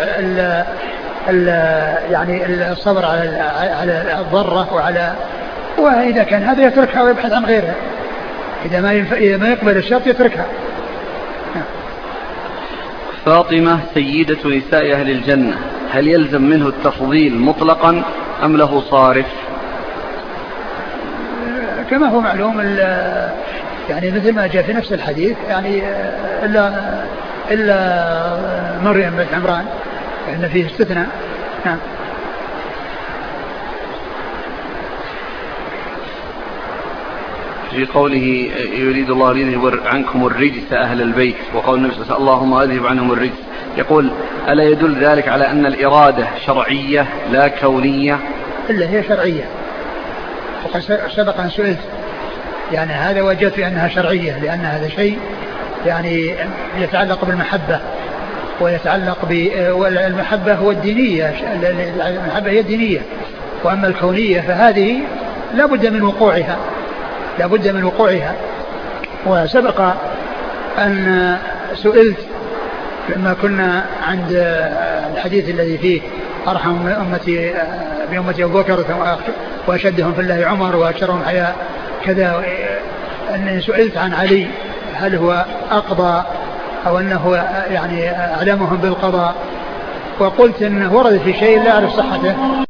يعني الصبر على الضرة وإذا كان هذا يتركها ويبحث عن غيرها، إذا ما يقبل الشرط يتركها. فاطمة سيدة نساء أهل الجنة، هل يلزم منه التفضيل مطلقا أم له صارف؟ كما هو معلوم يعني مثل ما جاء في نفس الحديث، يعني إلا مريم بنت عمران فإن فيه استثناء. نعم. في قوله يريد الله ليذهب عنكم الرجس أهل البيت، وقول النبي صلى الله عليه وسلم اللهم أذهب عنهم الرجس، يقول ألا يدل ذلك على أن الإرادة شرعية لا كونية؟ إلا هي شرعية، وقد سبق أن سئلت يعني هذا وجدت أنها شرعية، لأن هذا شيء يعني يتعلق بالمحبة ويتعلق والمحبة هو الدينية، المحبة هي الدينية، وأما الكونية فهذه لا بد من وقوعها. وسبق أن سئلت لما كنا عند الحديث الذي فيه أرحم أمتي بأمتي أبو بكر وأشدهم في الله عمر وأكثرهم حياء كذا، أني سئلت عن علي هل هو أقضى أو أنه يعني أعلمهم بالقضاء، وقلت أنه ورد في شيء لا أعرف صحته